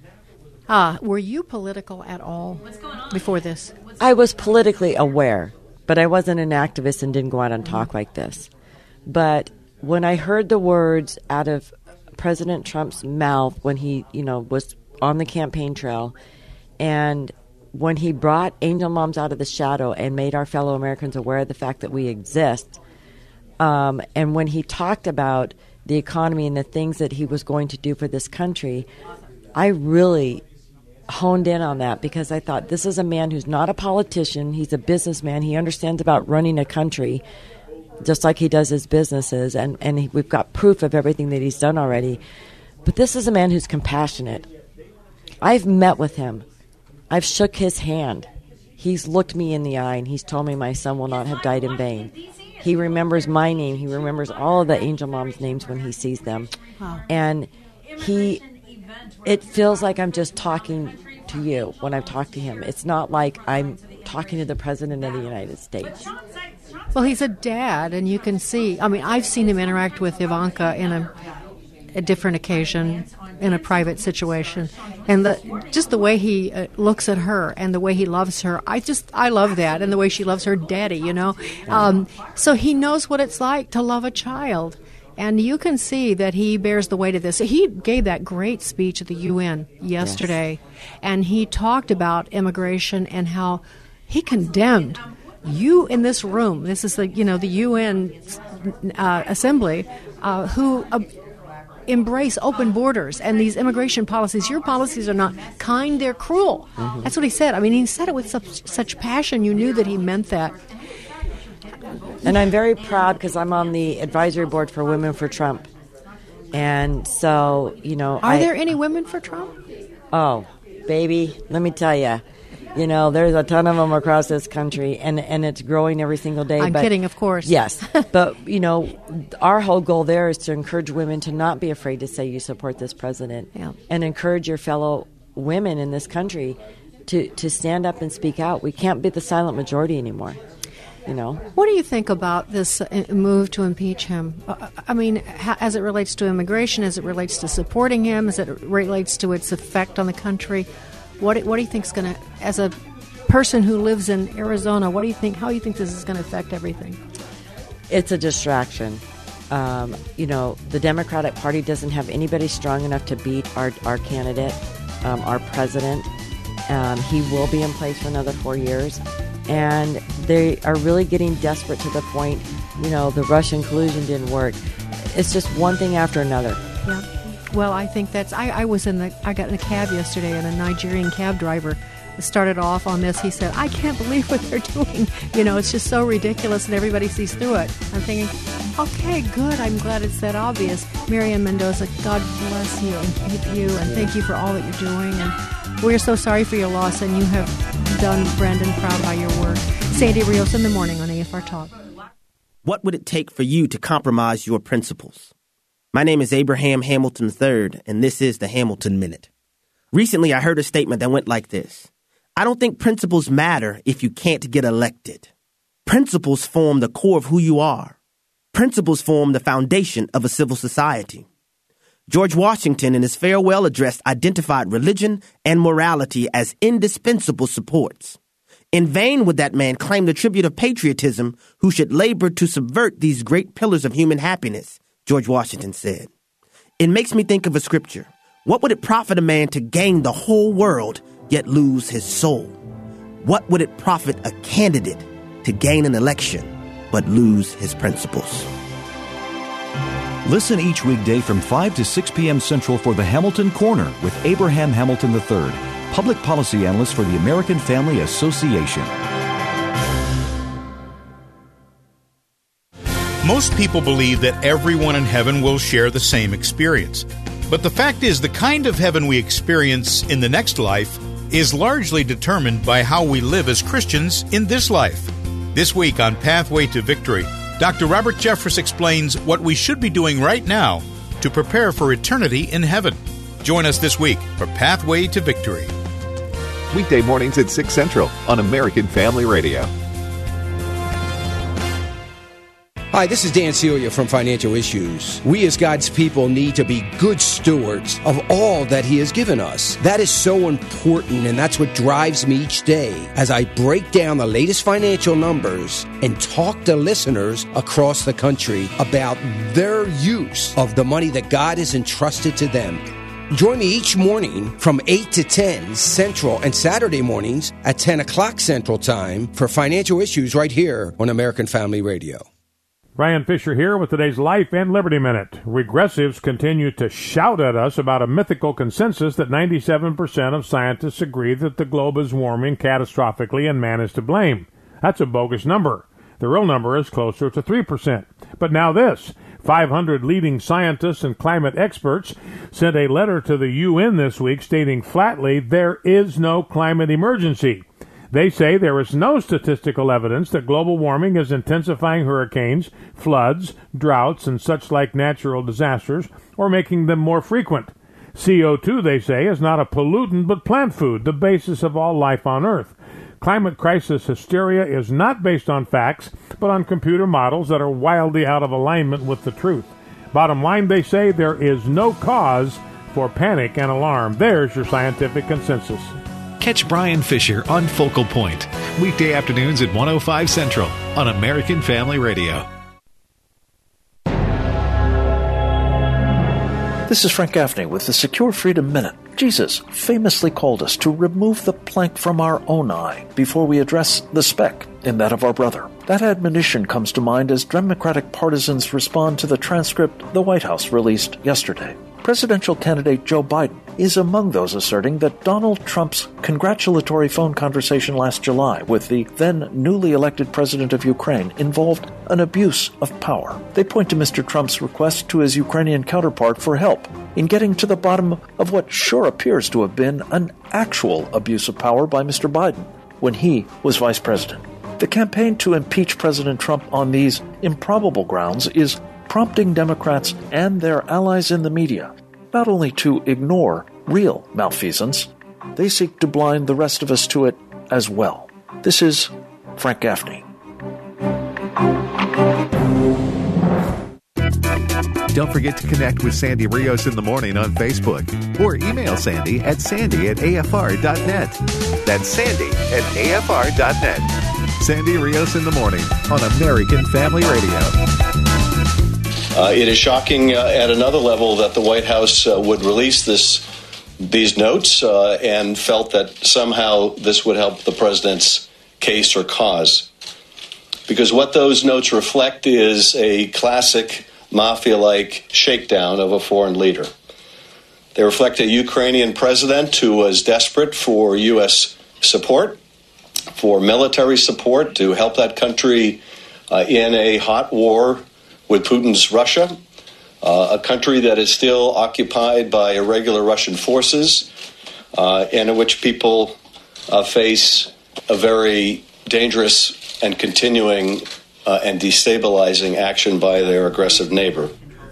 Speaker 2: uh, were you political at all before this?
Speaker 3: I was politically aware, but I wasn't an activist and didn't go out and talk like this. But when I heard the words out of President Trump's mouth when he, you know, was on the campaign trail, and when he brought angel moms out of the shadow and made our fellow Americans aware of the fact that we exist, um, and when he talked about the economy and the things that he was going to do for this country, I really honed in on that because I thought, this is a man who's not a politician. He's a businessman. He understands about running a country just like he does his businesses, and, and he, we've got proof of everything that he's done already. But this is a man who's compassionate. I've met with him. I've shook his hand. He's looked me in the eye, and he's told me my son will not have died in vain. He remembers my name. He remembers all of the angel moms' names when he sees them.
Speaker 2: Wow.
Speaker 3: And he, it feels like I'm just talking to you when I've talked to him. It's not like I'm talking to the President of the United States.
Speaker 2: Well, he's a dad, and you can see, I mean, I've seen him interact with Ivanka in a, a different occasion, in a private situation, and the, just the way he uh, looks at her and the way he loves her, I just, I love that, and the way she loves her daddy, you know. Um, so he knows what it's like to love a child, and you can see that he bears the weight of this. He gave that great speech at the U N yesterday, yes. And he talked about immigration and how he condemned you in this room. This is the, you know, the U N uh, assembly, uh, who uh, embrace open borders and these immigration policies. Your policies are not kind, they're cruel. Mm-hmm. That's what he said. I mean, he said it with such, such passion. You knew that he meant that.
Speaker 3: And I'm very proud because I'm on the advisory board for Women for Trump. And so, you know...
Speaker 2: Are
Speaker 3: I,
Speaker 2: there any women for Trump?
Speaker 3: Oh, baby, let me tell you. You know, there's a ton of them across this country, and, and it's growing every single day.
Speaker 2: I'm
Speaker 3: but,
Speaker 2: kidding, of course.
Speaker 3: Yes. But, you know, our whole goal there is to encourage women to not be afraid to say you support this president,
Speaker 2: yeah.
Speaker 3: and encourage your fellow women in this country to, to stand up and speak out. We can't be the silent majority anymore. You know,
Speaker 2: what do you think about this move to impeach him? I mean, as it relates to immigration, as it relates to supporting him, as it relates to its effect on the country, what what do you think is going to, as a person who lives in Arizona, what do you think? How do you think this is going to affect everything?
Speaker 3: It's a distraction. Um, you know, the Democratic Party doesn't have anybody strong enough to beat our our candidate, um, our president. Um, he will be in place for another four years. And they are really getting desperate to the point, you know, the Russian collusion didn't work. It's just one thing after another.
Speaker 2: Yeah. Well, I think that's, I, I was in the, I got in a cab yesterday, and a Nigerian cab driver started off on this. He said, I can't believe what they're doing. You know, it's just so ridiculous, and everybody sees through it. I'm thinking, okay, good. I'm glad it's that obvious. Marian Mendoza, God bless you and keep you, and thank you for all that you're doing. And we're so sorry for your loss, and you have done, Brendan. Proud by your work. Sandy Rios in the morning on A F R Talk.
Speaker 4: What would it take for you to compromise your principles? My name is Abraham Hamilton the third, and this is the Hamilton Minute. Recently, I heard a statement that went like this. I don't think principles matter if you can't get elected. Principles form the core of who you are. Principles form the foundation of a civil society. George Washington, in his farewell address, identified religion and morality as indispensable supports. In vain would that man claim the tribute of patriotism who should labor to subvert these great pillars of human happiness, George Washington said. It makes me think of a scripture. What would it profit a man to gain the whole world, yet lose his soul? What would it profit a candidate to gain an election, but lose his principles?
Speaker 5: Listen each weekday from five to six p.m. Central for the Hamilton Corner with Abraham Hamilton the third, Public Policy Analyst for the American Family Association.
Speaker 6: Most people believe that everyone in heaven will share the same experience. But the fact is, the kind of heaven we experience in the next life is largely determined by how we live as Christians in this life. This week on Pathway to Victory, Doctor Robert Jeffress explains what we should be doing right now to prepare for eternity in heaven. Join us this week for Pathway to Victory.
Speaker 26: Weekday mornings at six Central on American Family Radio.
Speaker 7: Hi, this is Dan Celia from Financial Issues. We as God's people need to be good stewards of all that He has given us. That is so important, and that's what drives me each day as I break down the latest financial numbers and talk to listeners across the country about their use of the money that God has entrusted to them. Join me each morning from eight to ten Central and Saturday mornings at ten o'clock Central Time for Financial Issues right here on American Family Radio.
Speaker 9: Brian Fisher here with today's Life and Liberty Minute. Regressives continue to shout at us about a mythical consensus that ninety-seven percent of scientists agree that the globe is warming catastrophically and man is to blame. That's a bogus number. The real number is closer to three percent. But now this. five hundred leading scientists and climate experts sent a letter to the U N this week stating flatly there is no climate emergency. They say there is no statistical evidence that global warming is intensifying hurricanes, floods, droughts, and such like natural disasters, or making them more frequent. C O two, they say, is not a pollutant but plant food, the basis of all life on Earth. Climate crisis hysteria is not based on facts, but on computer models that are wildly out of alignment with the truth. Bottom line, they say there is no cause for panic and alarm. There's your scientific consensus.
Speaker 26: Catch Brian Fisher on Focal Point, weekday afternoons at one oh five Central on American Family Radio.
Speaker 10: This is Frank Gaffney with the Secure Freedom Minute. Jesus famously called us to remove the plank from our own eye before we address the speck in that of our brother. That admonition comes to mind as Democratic partisans respond to the transcript the White House released yesterday. Presidential candidate Joe Biden is among those asserting that Donald Trump's congratulatory phone conversation last July with the then newly elected president of Ukraine involved an abuse of power. They point to Mister Trump's request to his Ukrainian counterpart for help in getting to the bottom of what sure appears to have been an actual abuse of power by Mister Biden when he was vice president. The campaign to impeach President Trump on these improbable grounds is prompting Democrats and their allies in the media not only to ignore real malfeasance, they seek to blind the rest of us to it as well. This is Frank Gaffney.
Speaker 26: Don't forget to connect with Sandy Rios in the morning on Facebook or email Sandy at sandy at a f r dot net. That's sandy at a f r dot net. Sandy Rios in the morning on American Family Radio.
Speaker 11: Uh, it is shocking uh, at another level that the White House uh, would release this these notes uh, and felt that somehow this would help the president's case or cause. Because what those notes reflect is a classic mafia-like shakedown of a foreign leader. They reflect a Ukrainian president who was desperate for U S support, for military support to help that country uh, in a hot war with Putin's Russia, uh, a country that is still occupied by irregular Russian forces, uh, and in which people uh, face a very dangerous and continuing uh, and destabilizing action by their aggressive neighbor.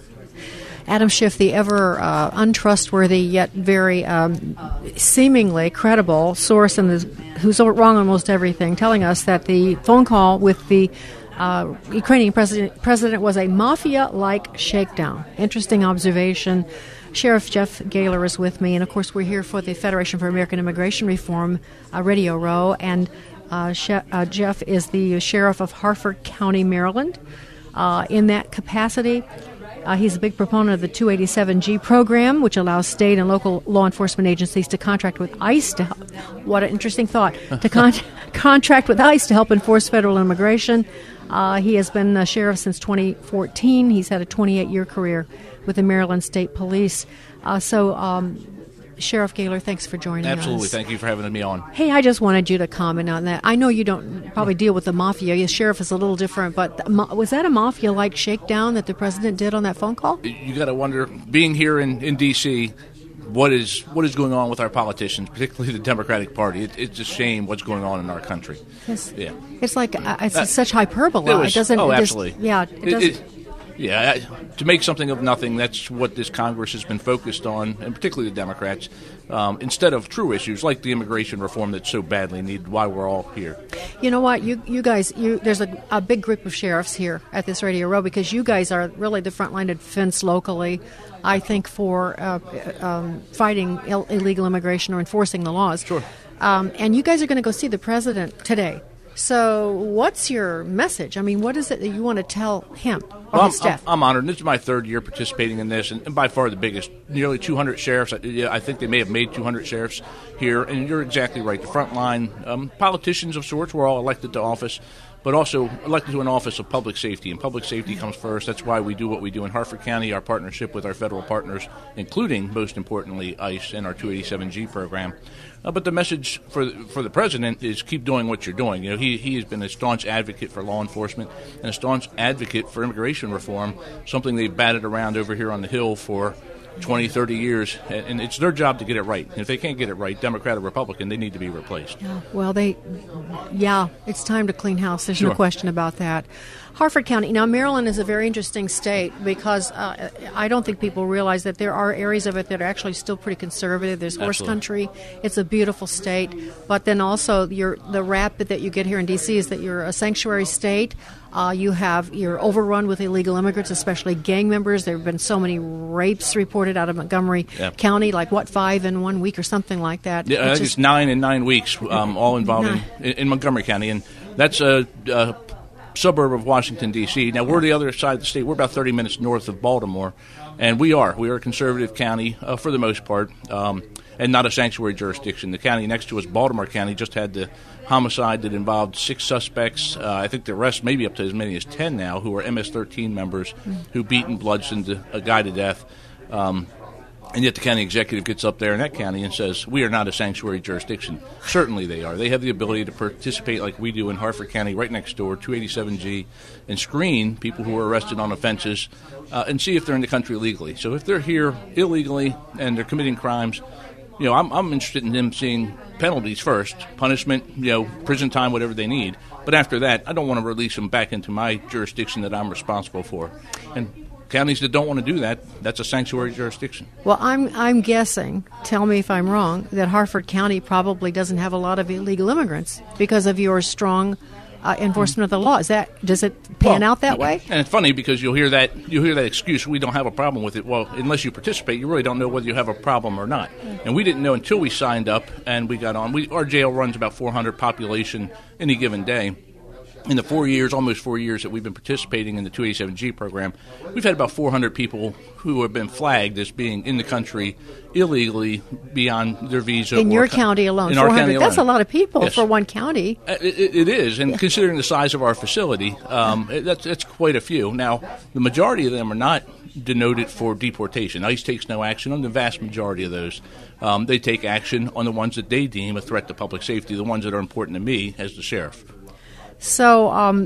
Speaker 2: Adam Schiff, the ever uh, untrustworthy yet very um, seemingly credible source in this, who's wrong on almost everything, telling us that the phone call with the uh, Ukrainian president, president was a mafia-like shakedown. Interesting observation. Sheriff Jeff Gahler is with me, and of course we're here for the Federation for American Immigration Reform uh, Radio Row, and uh, she- uh, Jeff is the sheriff of Harford County, Maryland. Uh, in that capacity, Uh, he's a big proponent of the two eighty-seven G program, which allows state and local law enforcement agencies to contract with ICE to help. What an interesting thought. To con- contract with ICE to help enforce federal immigration. Uh, he has been a sheriff since twenty fourteen. He's had a twenty-eight year career with the Maryland State Police. Uh, so, um, Sheriff Gahler, thanks for joining
Speaker 8: Absolutely.
Speaker 2: us.
Speaker 8: Thank you for having me on.
Speaker 2: Hey, I just wanted you to comment on that. I know you don't probably deal with the mafia. Your sheriff is a little different, but the, was that a mafia-like shakedown that the president did on that phone call?
Speaker 8: You got to wonder, being here in, in D C, what is what is going on with our politicians, particularly the Democratic Party? It, it's a shame what's going on in our country.
Speaker 2: It's,
Speaker 8: yeah,
Speaker 2: it's like uh, it's
Speaker 8: Uh,
Speaker 2: such hyperbole.
Speaker 8: It, was,
Speaker 2: it doesn't.
Speaker 8: oh,
Speaker 2: it just,
Speaker 8: absolutely.
Speaker 2: yeah, it
Speaker 8: It-
Speaker 2: doesn't.
Speaker 8: it- yeah, I- to make something of nothing, that's what this Congress has been focused on, and particularly the Democrats, um, instead of true issues like the immigration reform that's so badly needed, why we're all here.
Speaker 2: You know what? You you guys, you there's a, a big group of sheriffs here at this Radio Row because you guys are really the front line of defense locally, I think, for uh, um, fighting Ill- illegal immigration or enforcing the laws.
Speaker 8: Sure.
Speaker 2: Um, and you guys are going to go see the president today. So what's your message? I mean, what is it that you want to tell him or
Speaker 8: Well,
Speaker 2: his
Speaker 8: I'm,
Speaker 2: staff?
Speaker 8: I'm, I'm honored. This is my third year participating in this, and, and by far the biggest. Nearly two hundred sheriffs. I, yeah, I think they may have made two hundred sheriffs here, and you're exactly right. The front line um, politicians of sorts were all elected to office, but also elected to an office of public safety, and public safety comes first. That's why we do what we do in Harford County, our partnership with our federal partners, including, most importantly, ICE and our two eighty-seven G program. Uh, but the message for the, for the president is keep doing what you're doing. You know, he he has been a staunch advocate for law enforcement and a staunch advocate for immigration reform, something they've batted around over here on the Hill for twenty, thirty years, and, and it's their job to get it right. And if they can't get it right, Democrat or Republican, they need to be replaced.
Speaker 2: Yeah, well, they, yeah, it's time to clean house. There's
Speaker 8: Sure.
Speaker 2: no question about that. Harford County. Now, Maryland is a very interesting state because uh, I don't think people realize that there are areas of it that are actually still pretty conservative. There's horse
Speaker 8: Absolutely.
Speaker 2: country. It's a beautiful state. But then also your, the rap that you get here in D C is that you're a sanctuary state. Uh, you have, you're overrun with illegal immigrants, especially gang members. There have been so many rapes reported out of Montgomery
Speaker 8: Yeah.
Speaker 2: County, like, what, five in one week or something like that.
Speaker 8: Yeah, I
Speaker 2: Which
Speaker 8: think
Speaker 2: is-
Speaker 8: it's nine in nine weeks, um, all involving in, in Montgomery County, and that's a, a suburb of Washington, D C. Now, we're the other side of the state. We're about thirty minutes north of Baltimore, and we are. We are a conservative county uh, for the most part, um, and not a sanctuary jurisdiction. The county next to us, Baltimore County, just had the homicide that involved six suspects. Uh, I think the rest, maybe up to as many as ten now, who are M S thirteen members who beat and bludgeoned a guy to death. Um, And yet the county executive gets up there in that county and says, we are not a sanctuary jurisdiction. Certainly they are. They have the ability to participate like we do in Harford County, right next door, two eighty-seven G, and screen people who are arrested on offenses uh, and see if they're in the country legally. So if they're here illegally and they're committing crimes, you know, I'm, I'm interested in them seeing penalties first, punishment, you know, prison time, whatever they need. But after that, I don't want to release them back into my jurisdiction that I'm responsible for. And counties that don't want to do that, that's a sanctuary jurisdiction.
Speaker 2: Well, I'm I'm guessing, tell me if I'm wrong, that Harford County probably doesn't have a lot of illegal immigrants because of your strong uh, enforcement of the law. Is that, does it pan
Speaker 8: Well,
Speaker 2: out that way?
Speaker 8: And it's funny because you'll hear that you'll hear that excuse, we don't have a problem with it. Well, unless you participate, you really don't know whether you have a problem or not. And we didn't know until we signed up and we got on. We, our jail runs about four hundred population any given day. In the four years, almost four years that we've been participating in the two eighty-seven G program, we've had about four hundred people who have been flagged as being in the country illegally beyond their visa.
Speaker 2: In
Speaker 8: or
Speaker 2: your
Speaker 8: co-
Speaker 2: county alone,
Speaker 8: in our
Speaker 2: four hundred.
Speaker 8: county
Speaker 2: That's a
Speaker 8: alone.
Speaker 2: lot of people
Speaker 8: Yes.
Speaker 2: for one county.
Speaker 8: Uh, It, it is, and considering the size of our facility, um, it- that's, that's quite a few. Now, the majority of them are not denoted for deportation. ICE takes no action on the vast majority of those. Um, they take action on the ones that they deem a threat to public safety, the ones that are important to me as the sheriff.
Speaker 2: So, um,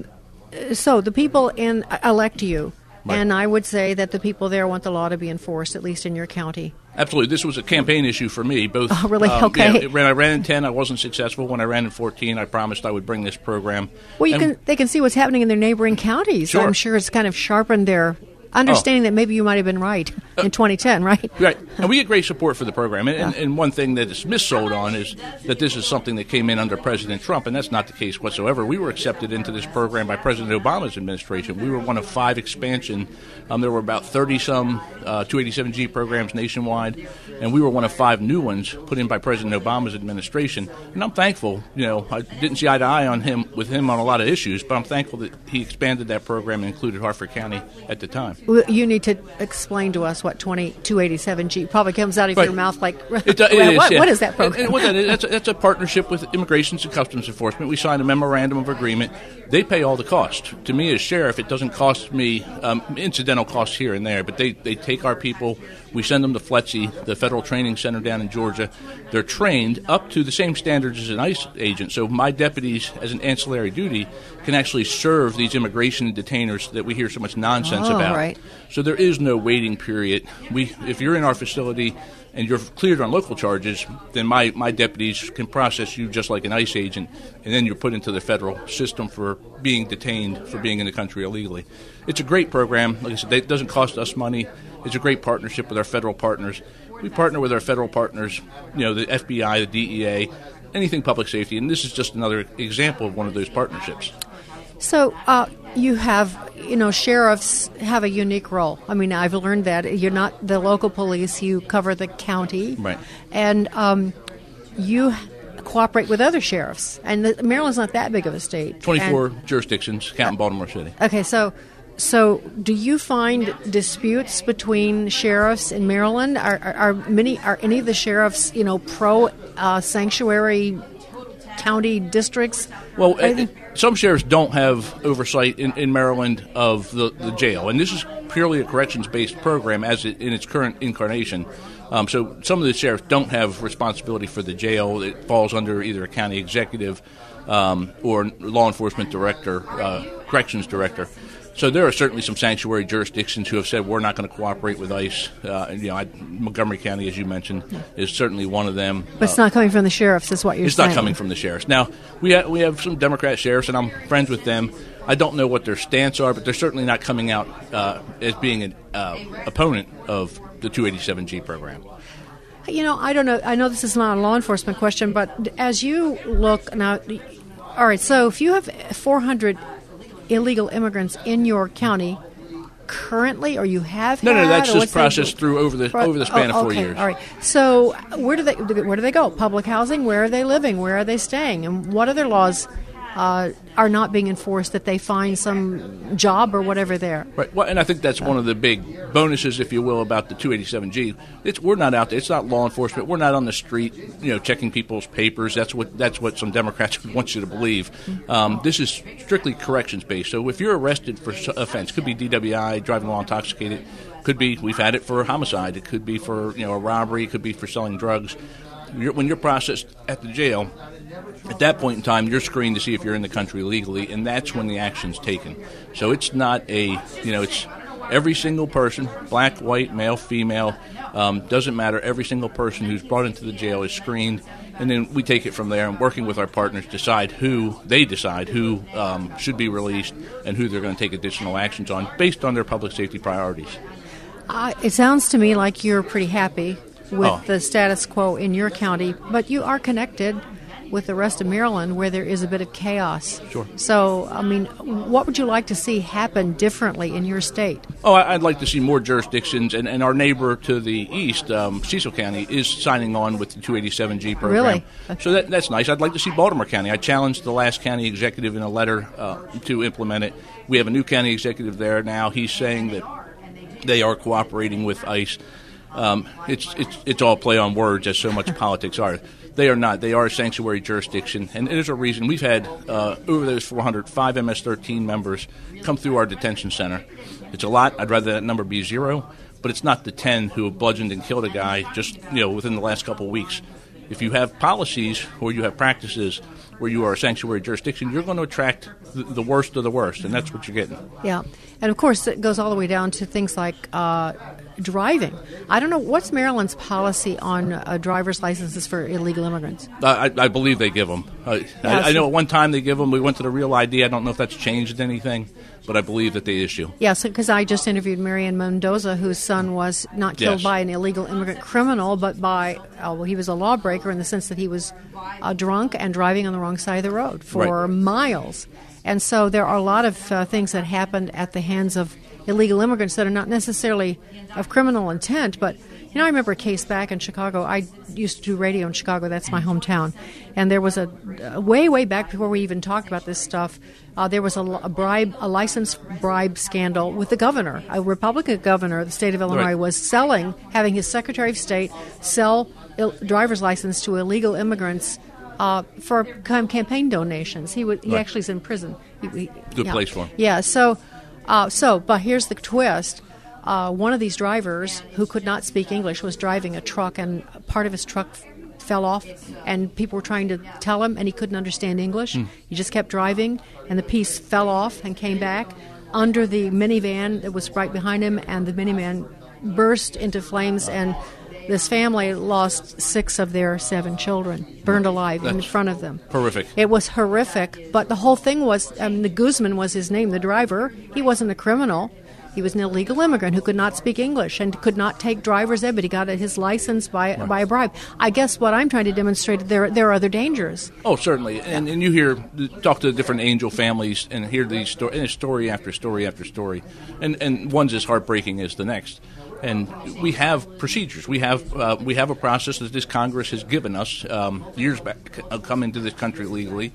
Speaker 2: so the people in elect you,
Speaker 8: Right.
Speaker 2: and I would say that the people there want the law to be enforced, at least in your county.
Speaker 8: Absolutely. This was a campaign issue for me. Both.
Speaker 2: Oh, really?
Speaker 8: Um,
Speaker 2: okay.
Speaker 8: Yeah, when I ran in ten, I wasn't successful. When I ran in fourteen, I promised I would bring this program.
Speaker 2: Well, you
Speaker 8: and,
Speaker 2: can. They can see what's happening in their neighboring counties.
Speaker 8: Sure.
Speaker 2: I'm sure it's kind of sharpened their understanding
Speaker 8: oh.
Speaker 2: that maybe you might have been right in twenty ten, right?
Speaker 8: Right. And we get great support for the program. And, and, and one thing that is missold on is that this is something that came in under President Trump, and that's not the case whatsoever. We were accepted into this program by President Obama's administration. We were one of five expansion. Um, there were about thirty-some uh, two eighty-seven G programs nationwide, and we were one of five new ones put in by President Obama's administration. And I'm thankful. You know, I didn't see eye to eye on him with him on a lot of issues, but I'm thankful that he expanded that program and included Harford County at the time.
Speaker 2: You need to explain to us what two eighty-seven G probably comes out of
Speaker 8: right.
Speaker 2: your mouth like,
Speaker 8: it,
Speaker 2: well,
Speaker 8: it is,
Speaker 2: what,
Speaker 8: yeah.
Speaker 2: what is that program?
Speaker 8: And, and what that is, that's, a, that's a partnership with Immigrations and Customs Enforcement. We signed a memorandum of agreement. They pay all the cost. To me as sheriff, it doesn't cost me um, incidental costs here and there, but they, they take our people. We send them to F L E T C, the Federal Training Center down in Georgia. They're trained up to the same standards as an ICE agent. So my deputies, as an ancillary duty, can actually serve these immigration detainers that we hear so much nonsense
Speaker 2: oh,
Speaker 8: about.
Speaker 2: Right.
Speaker 8: So there is no waiting period. We, if you're in our facility and you're cleared on local charges, then my, my deputies can process you just like an ICE agent, and then you're put into the federal system for being detained for being in the country illegally. It's a great program. Like I said, it doesn't cost us money. It's a great partnership with our federal partners. We partner with our federal partners, you know, the F B I, the D E A, anything public safety, and this is just another example of one of those partnerships.
Speaker 2: So uh, you have, you know, sheriffs have a unique role. I mean, I've learned that you're not the local police; you cover the county,
Speaker 8: right?
Speaker 2: And um, you cooperate with other sheriffs. And the, Maryland's not that big of a state.
Speaker 8: Twenty-four
Speaker 2: and,
Speaker 8: jurisdictions, counting Baltimore City.
Speaker 2: Okay, so. So, do you find disputes between sheriffs in Maryland? Are, are, are many, are any of the sheriffs, you know, pro uh, sanctuary county districts?
Speaker 8: Well, uh, some sheriffs don't have oversight in, in Maryland of the, the jail, and this is purely a corrections-based program as it, in its current incarnation. Um, so, some of the sheriffs don't have responsibility for the jail. It falls under either a county executive um, or law enforcement director, uh, corrections director. So there are certainly some sanctuary jurisdictions who have said we're not going to cooperate with ICE. Uh, you know, I, Montgomery County, as you mentioned, is certainly one of them.
Speaker 2: But it's uh, not coming from the sheriffs, is what you're
Speaker 8: it's
Speaker 2: saying.
Speaker 8: It's not coming from the sheriffs. Now, we ha- we have some Democrat sheriffs, and I'm friends with them. I don't know what their stance are, but they're certainly not coming out uh, as being an uh, opponent of the two eighty-seven G program.
Speaker 2: You know, I don't know. I know this is not a law enforcement question, but as you look now, all right, so if you have four hundred illegal immigrants in your county currently, or you have
Speaker 8: no,
Speaker 2: had?
Speaker 8: No, that's
Speaker 2: or
Speaker 8: just processed through over the
Speaker 2: Pro-
Speaker 8: over the span
Speaker 2: oh,
Speaker 8: of four
Speaker 2: okay,
Speaker 8: years.
Speaker 2: All right. So where do they where do they go? Public housing? Where are they living? Where are they staying? And what other laws uh, are not being enforced that they find some job or whatever there?
Speaker 8: Right. Well, and I think that's one of the big bonuses, if you will, about the two eighty-seven G. It's we're not out there. It's not law enforcement. We're not on the street, you know, checking people's papers. That's what that's what some Democrats want you to believe. Um, this is strictly corrections based. So if you're arrested for offense, could be D W I, driving while intoxicated, could be we've had it for homicide. It could be for you know a robbery. It could be for selling drugs. You're, when you're processed at the jail, at that point in time, you're screened to see if you're in the country legally, and that's when the action's taken. So it's not a, you know, it's every single person, black, white, male, female, um, doesn't matter. Every single person who's brought into the jail is screened, and then we take it from there and working with our partners decide who, they decide who um, should be released and who they're going to take additional actions on based on their public safety priorities.
Speaker 2: Uh, it sounds to me like you're pretty happy with
Speaker 8: oh.
Speaker 2: the status quo in your county, but you are connected with the rest of Maryland where there is a bit of chaos.
Speaker 8: Sure.
Speaker 2: So, I mean, what would you like to see happen differently in your state?
Speaker 8: Oh, I'd like to see more jurisdictions, and, and our neighbor to the east, um, Cecil County, is signing on with the two eighty-seven G program.
Speaker 2: Really?
Speaker 8: So that, that's nice. I'd like to see Baltimore County. I challenged the last county executive in a letter uh, to implement it. We have a new county executive there now. He's saying that they are cooperating with ICE. Um, it's it's it's all play on words, as so much politics are. They are not. They are a sanctuary jurisdiction, and there's a reason. We've had, uh, over those four hundred, five M S thirteen members come through our detention center. It's a lot. I'd rather that number be zero, but it's not the ten who have bludgeoned and killed a guy just, you know, within the last couple of weeks. If you have policies or you have practices where you are a sanctuary jurisdiction, you're going to attract the, the worst of the worst, and that's what you're getting.
Speaker 2: Yeah. And, of course, it goes all the way down to things like uh, driving. I don't know, what's Maryland's policy on uh, driver's licenses for illegal immigrants?
Speaker 8: I, I believe they give them. I,
Speaker 2: Yeah,
Speaker 8: I, I
Speaker 2: so-
Speaker 8: know at one time they give them. We went to the Real I D. I don't know if that's changed anything, but I believe that they issue.
Speaker 2: Yes, because I just interviewed Marian Mendoza, whose son was not killed
Speaker 8: Yes.
Speaker 2: by an illegal immigrant criminal, but by, uh, well, he was a lawbreaker in the sense that he was uh, drunk and driving on the wrong side of the road for
Speaker 8: Right.
Speaker 2: miles. And so there are a lot of uh, things that happened at the hands of illegal immigrants that are not necessarily of criminal intent, but you know, I remember a case back in Chicago. I used to do radio in Chicago. That's my hometown. And there was a, a way, way back before we even talked about this stuff, uh, there was a, a bribe, a license bribe scandal with the governor. A Republican governor of the state of Illinois
Speaker 12: Right.
Speaker 2: was selling, having his Secretary of State sell il- driver's license to illegal immigrants uh, for cam- campaign donations. He would, he
Speaker 8: Right.
Speaker 2: actually is in prison. He, he,
Speaker 8: Good
Speaker 2: yeah.
Speaker 8: place for him.
Speaker 2: Yeah. So, uh, so, but here's the twist. Uh, one of these drivers who could not speak English was driving a truck, and part of his truck f- fell off, and people were trying to tell him, and he couldn't understand English.
Speaker 12: Hmm.
Speaker 2: He just kept driving, and the piece fell off and came back under the minivan that was right behind him, and the minivan burst into flames, and this family lost six of their seven children, burned alive in
Speaker 8: That's
Speaker 2: front of them.
Speaker 8: Horrific.
Speaker 2: It was horrific, but the whole thing was, um, the Guzman was his name, the driver. He wasn't a criminal. He was an illegal immigrant who could not speak English and could not take driver's ed, but he got his license by by a bribe. I guess what I'm trying to demonstrate, there there are other dangers.
Speaker 8: Oh, certainly. And and you hear, talk to different angel families and hear these sto- and it's story after story after story. And and one's as heartbreaking as the next. And we have procedures. We have uh, we have a process that this Congress has given us um, years back, uh, come into this country legally.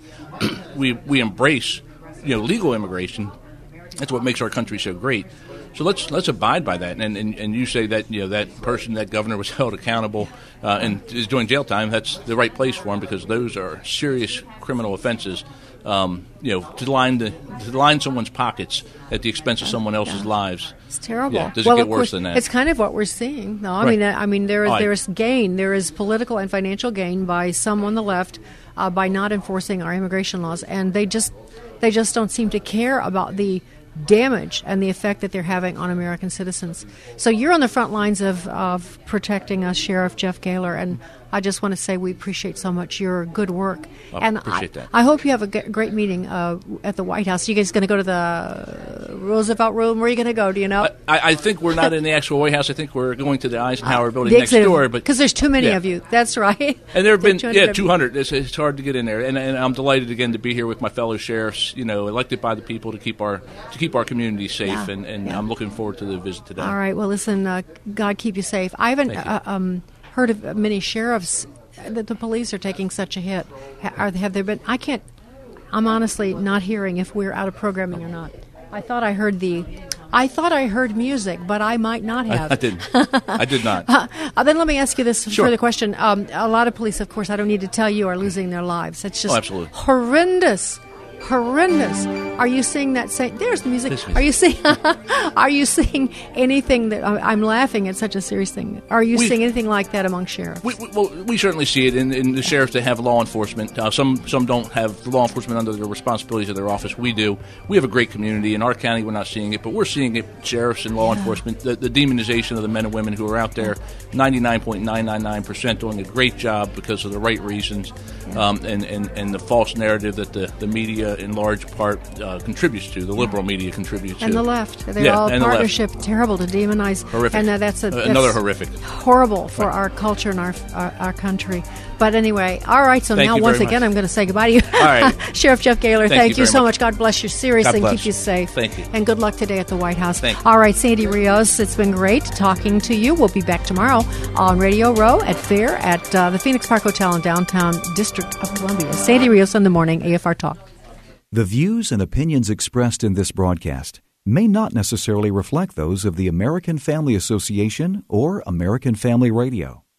Speaker 8: we we embrace, you know, legal immigration. That's what makes our country so great. So let's let's abide by that. And, and and you say that, you know, that person, that governor was held accountable uh, and is doing jail time. That's the right place for him, because those are serious criminal offenses. Um, you know, to line the to line someone's pockets at the expense of someone else's lives.
Speaker 2: It's terrible.
Speaker 8: Yeah, does
Speaker 2: well,
Speaker 8: it get
Speaker 2: of
Speaker 8: worse
Speaker 2: course,
Speaker 8: than that?
Speaker 2: It's kind of what we're seeing. No, I
Speaker 8: Right.
Speaker 2: mean, I mean, there is
Speaker 8: Oh, I-
Speaker 2: there is gain. There is political and financial gain by some on the left uh, by not enforcing our immigration laws, and they just they just don't seem to care about the damage and the effect that they're having on American citizens. So you're on the front lines of, of protecting us, Sheriff Jeff Gaylor, and I just want to say we appreciate so much your good work.
Speaker 8: I
Speaker 2: and
Speaker 8: appreciate
Speaker 2: I,
Speaker 8: that.
Speaker 2: I hope you have a g- great meeting uh, at the White House. You guys going to go to the Roosevelt Room? Where are you going to go? Do you know?
Speaker 8: I, I think we're not in the actual White House. I think we're going to the Eisenhower building
Speaker 2: The
Speaker 8: next
Speaker 2: exhibit-
Speaker 8: door. But
Speaker 2: because there's too many
Speaker 8: yeah.
Speaker 2: of you. That's right.
Speaker 8: And there have been,
Speaker 2: There are
Speaker 8: yeah,
Speaker 2: of
Speaker 8: two
Speaker 2: you.
Speaker 8: hundred. It's, it's hard to get in there, and, and I'm delighted again to be here with my fellow sheriffs. You know, elected by the people to keep our to keep our community safe,
Speaker 2: Yeah.
Speaker 8: and, and I'm looking forward to the visit today.
Speaker 2: All right. Well, listen. Uh, God keep you safe. I haven't
Speaker 8: Thank you.
Speaker 2: uh, um, heard of many sheriffs that the police are taking such a hit. Ha- Are, have there been? I can't. I'm honestly not hearing if we're out of programming or not. I thought I heard the. I thought I heard music, but I might not have.
Speaker 8: I, I didn't. I did not.
Speaker 2: Uh, then let me ask you this
Speaker 8: Sure.
Speaker 2: further question. Um, a lot of police, of course, I don't need to tell you, are losing their lives. It's just
Speaker 8: Oh, absolutely.
Speaker 2: horrendous. Horrendous. Are you seeing that same? There's the music.
Speaker 8: There's music.
Speaker 2: Are you seeing? Are you seeing anything that? I- I'm laughing at such a serious thing. Are you
Speaker 8: We-
Speaker 2: seeing anything like that among sheriffs?
Speaker 8: We, we, well, we certainly see it in, in the sheriffs that have law enforcement. Uh, some some don't have law enforcement under the responsibilities of their office. We do. We have a great community. In our county, we're not seeing it, but we're seeing it, sheriffs and law enforcement, the, the demonization of the men and women who are out there, ninety-nine point nine nine nine percent doing a great job because of the right reasons, um, and, and, and the false narrative that the, the media in large part uh, contributes to, the liberal media contributes to.
Speaker 2: And the left. They're
Speaker 8: Yeah,
Speaker 2: all
Speaker 8: and the left.
Speaker 2: partnership. Terrible to demonize.
Speaker 8: Horrific.
Speaker 2: And uh, that's, a,
Speaker 8: Uh,
Speaker 2: that's
Speaker 8: another horrific.
Speaker 2: horrible for our culture and our, our our country. But anyway, all right. So
Speaker 8: Thank
Speaker 2: now
Speaker 8: you
Speaker 2: once
Speaker 8: very
Speaker 2: again,
Speaker 8: much.
Speaker 2: I'm going to say goodbye to you,
Speaker 8: All right.
Speaker 2: Sheriff Jeff Gaylor.
Speaker 8: Thank
Speaker 2: Thank,
Speaker 8: you
Speaker 2: you
Speaker 8: very
Speaker 2: so
Speaker 8: much.
Speaker 2: much. God bless you seriously
Speaker 8: God
Speaker 2: and
Speaker 8: bless.
Speaker 2: keep you safe.
Speaker 8: Thank you.
Speaker 2: And good luck today at the White House.
Speaker 8: Thank you.
Speaker 2: All right, Sandy Rios. It's been great talking to you. We'll be back tomorrow on Radio Row at Fair at uh, the Phoenix Park Hotel in downtown District of Columbia. Sandy Rios in the morning. A F R Talk.
Speaker 5: The views and opinions expressed in this broadcast may not necessarily reflect those of the American Family Association or American Family Radio.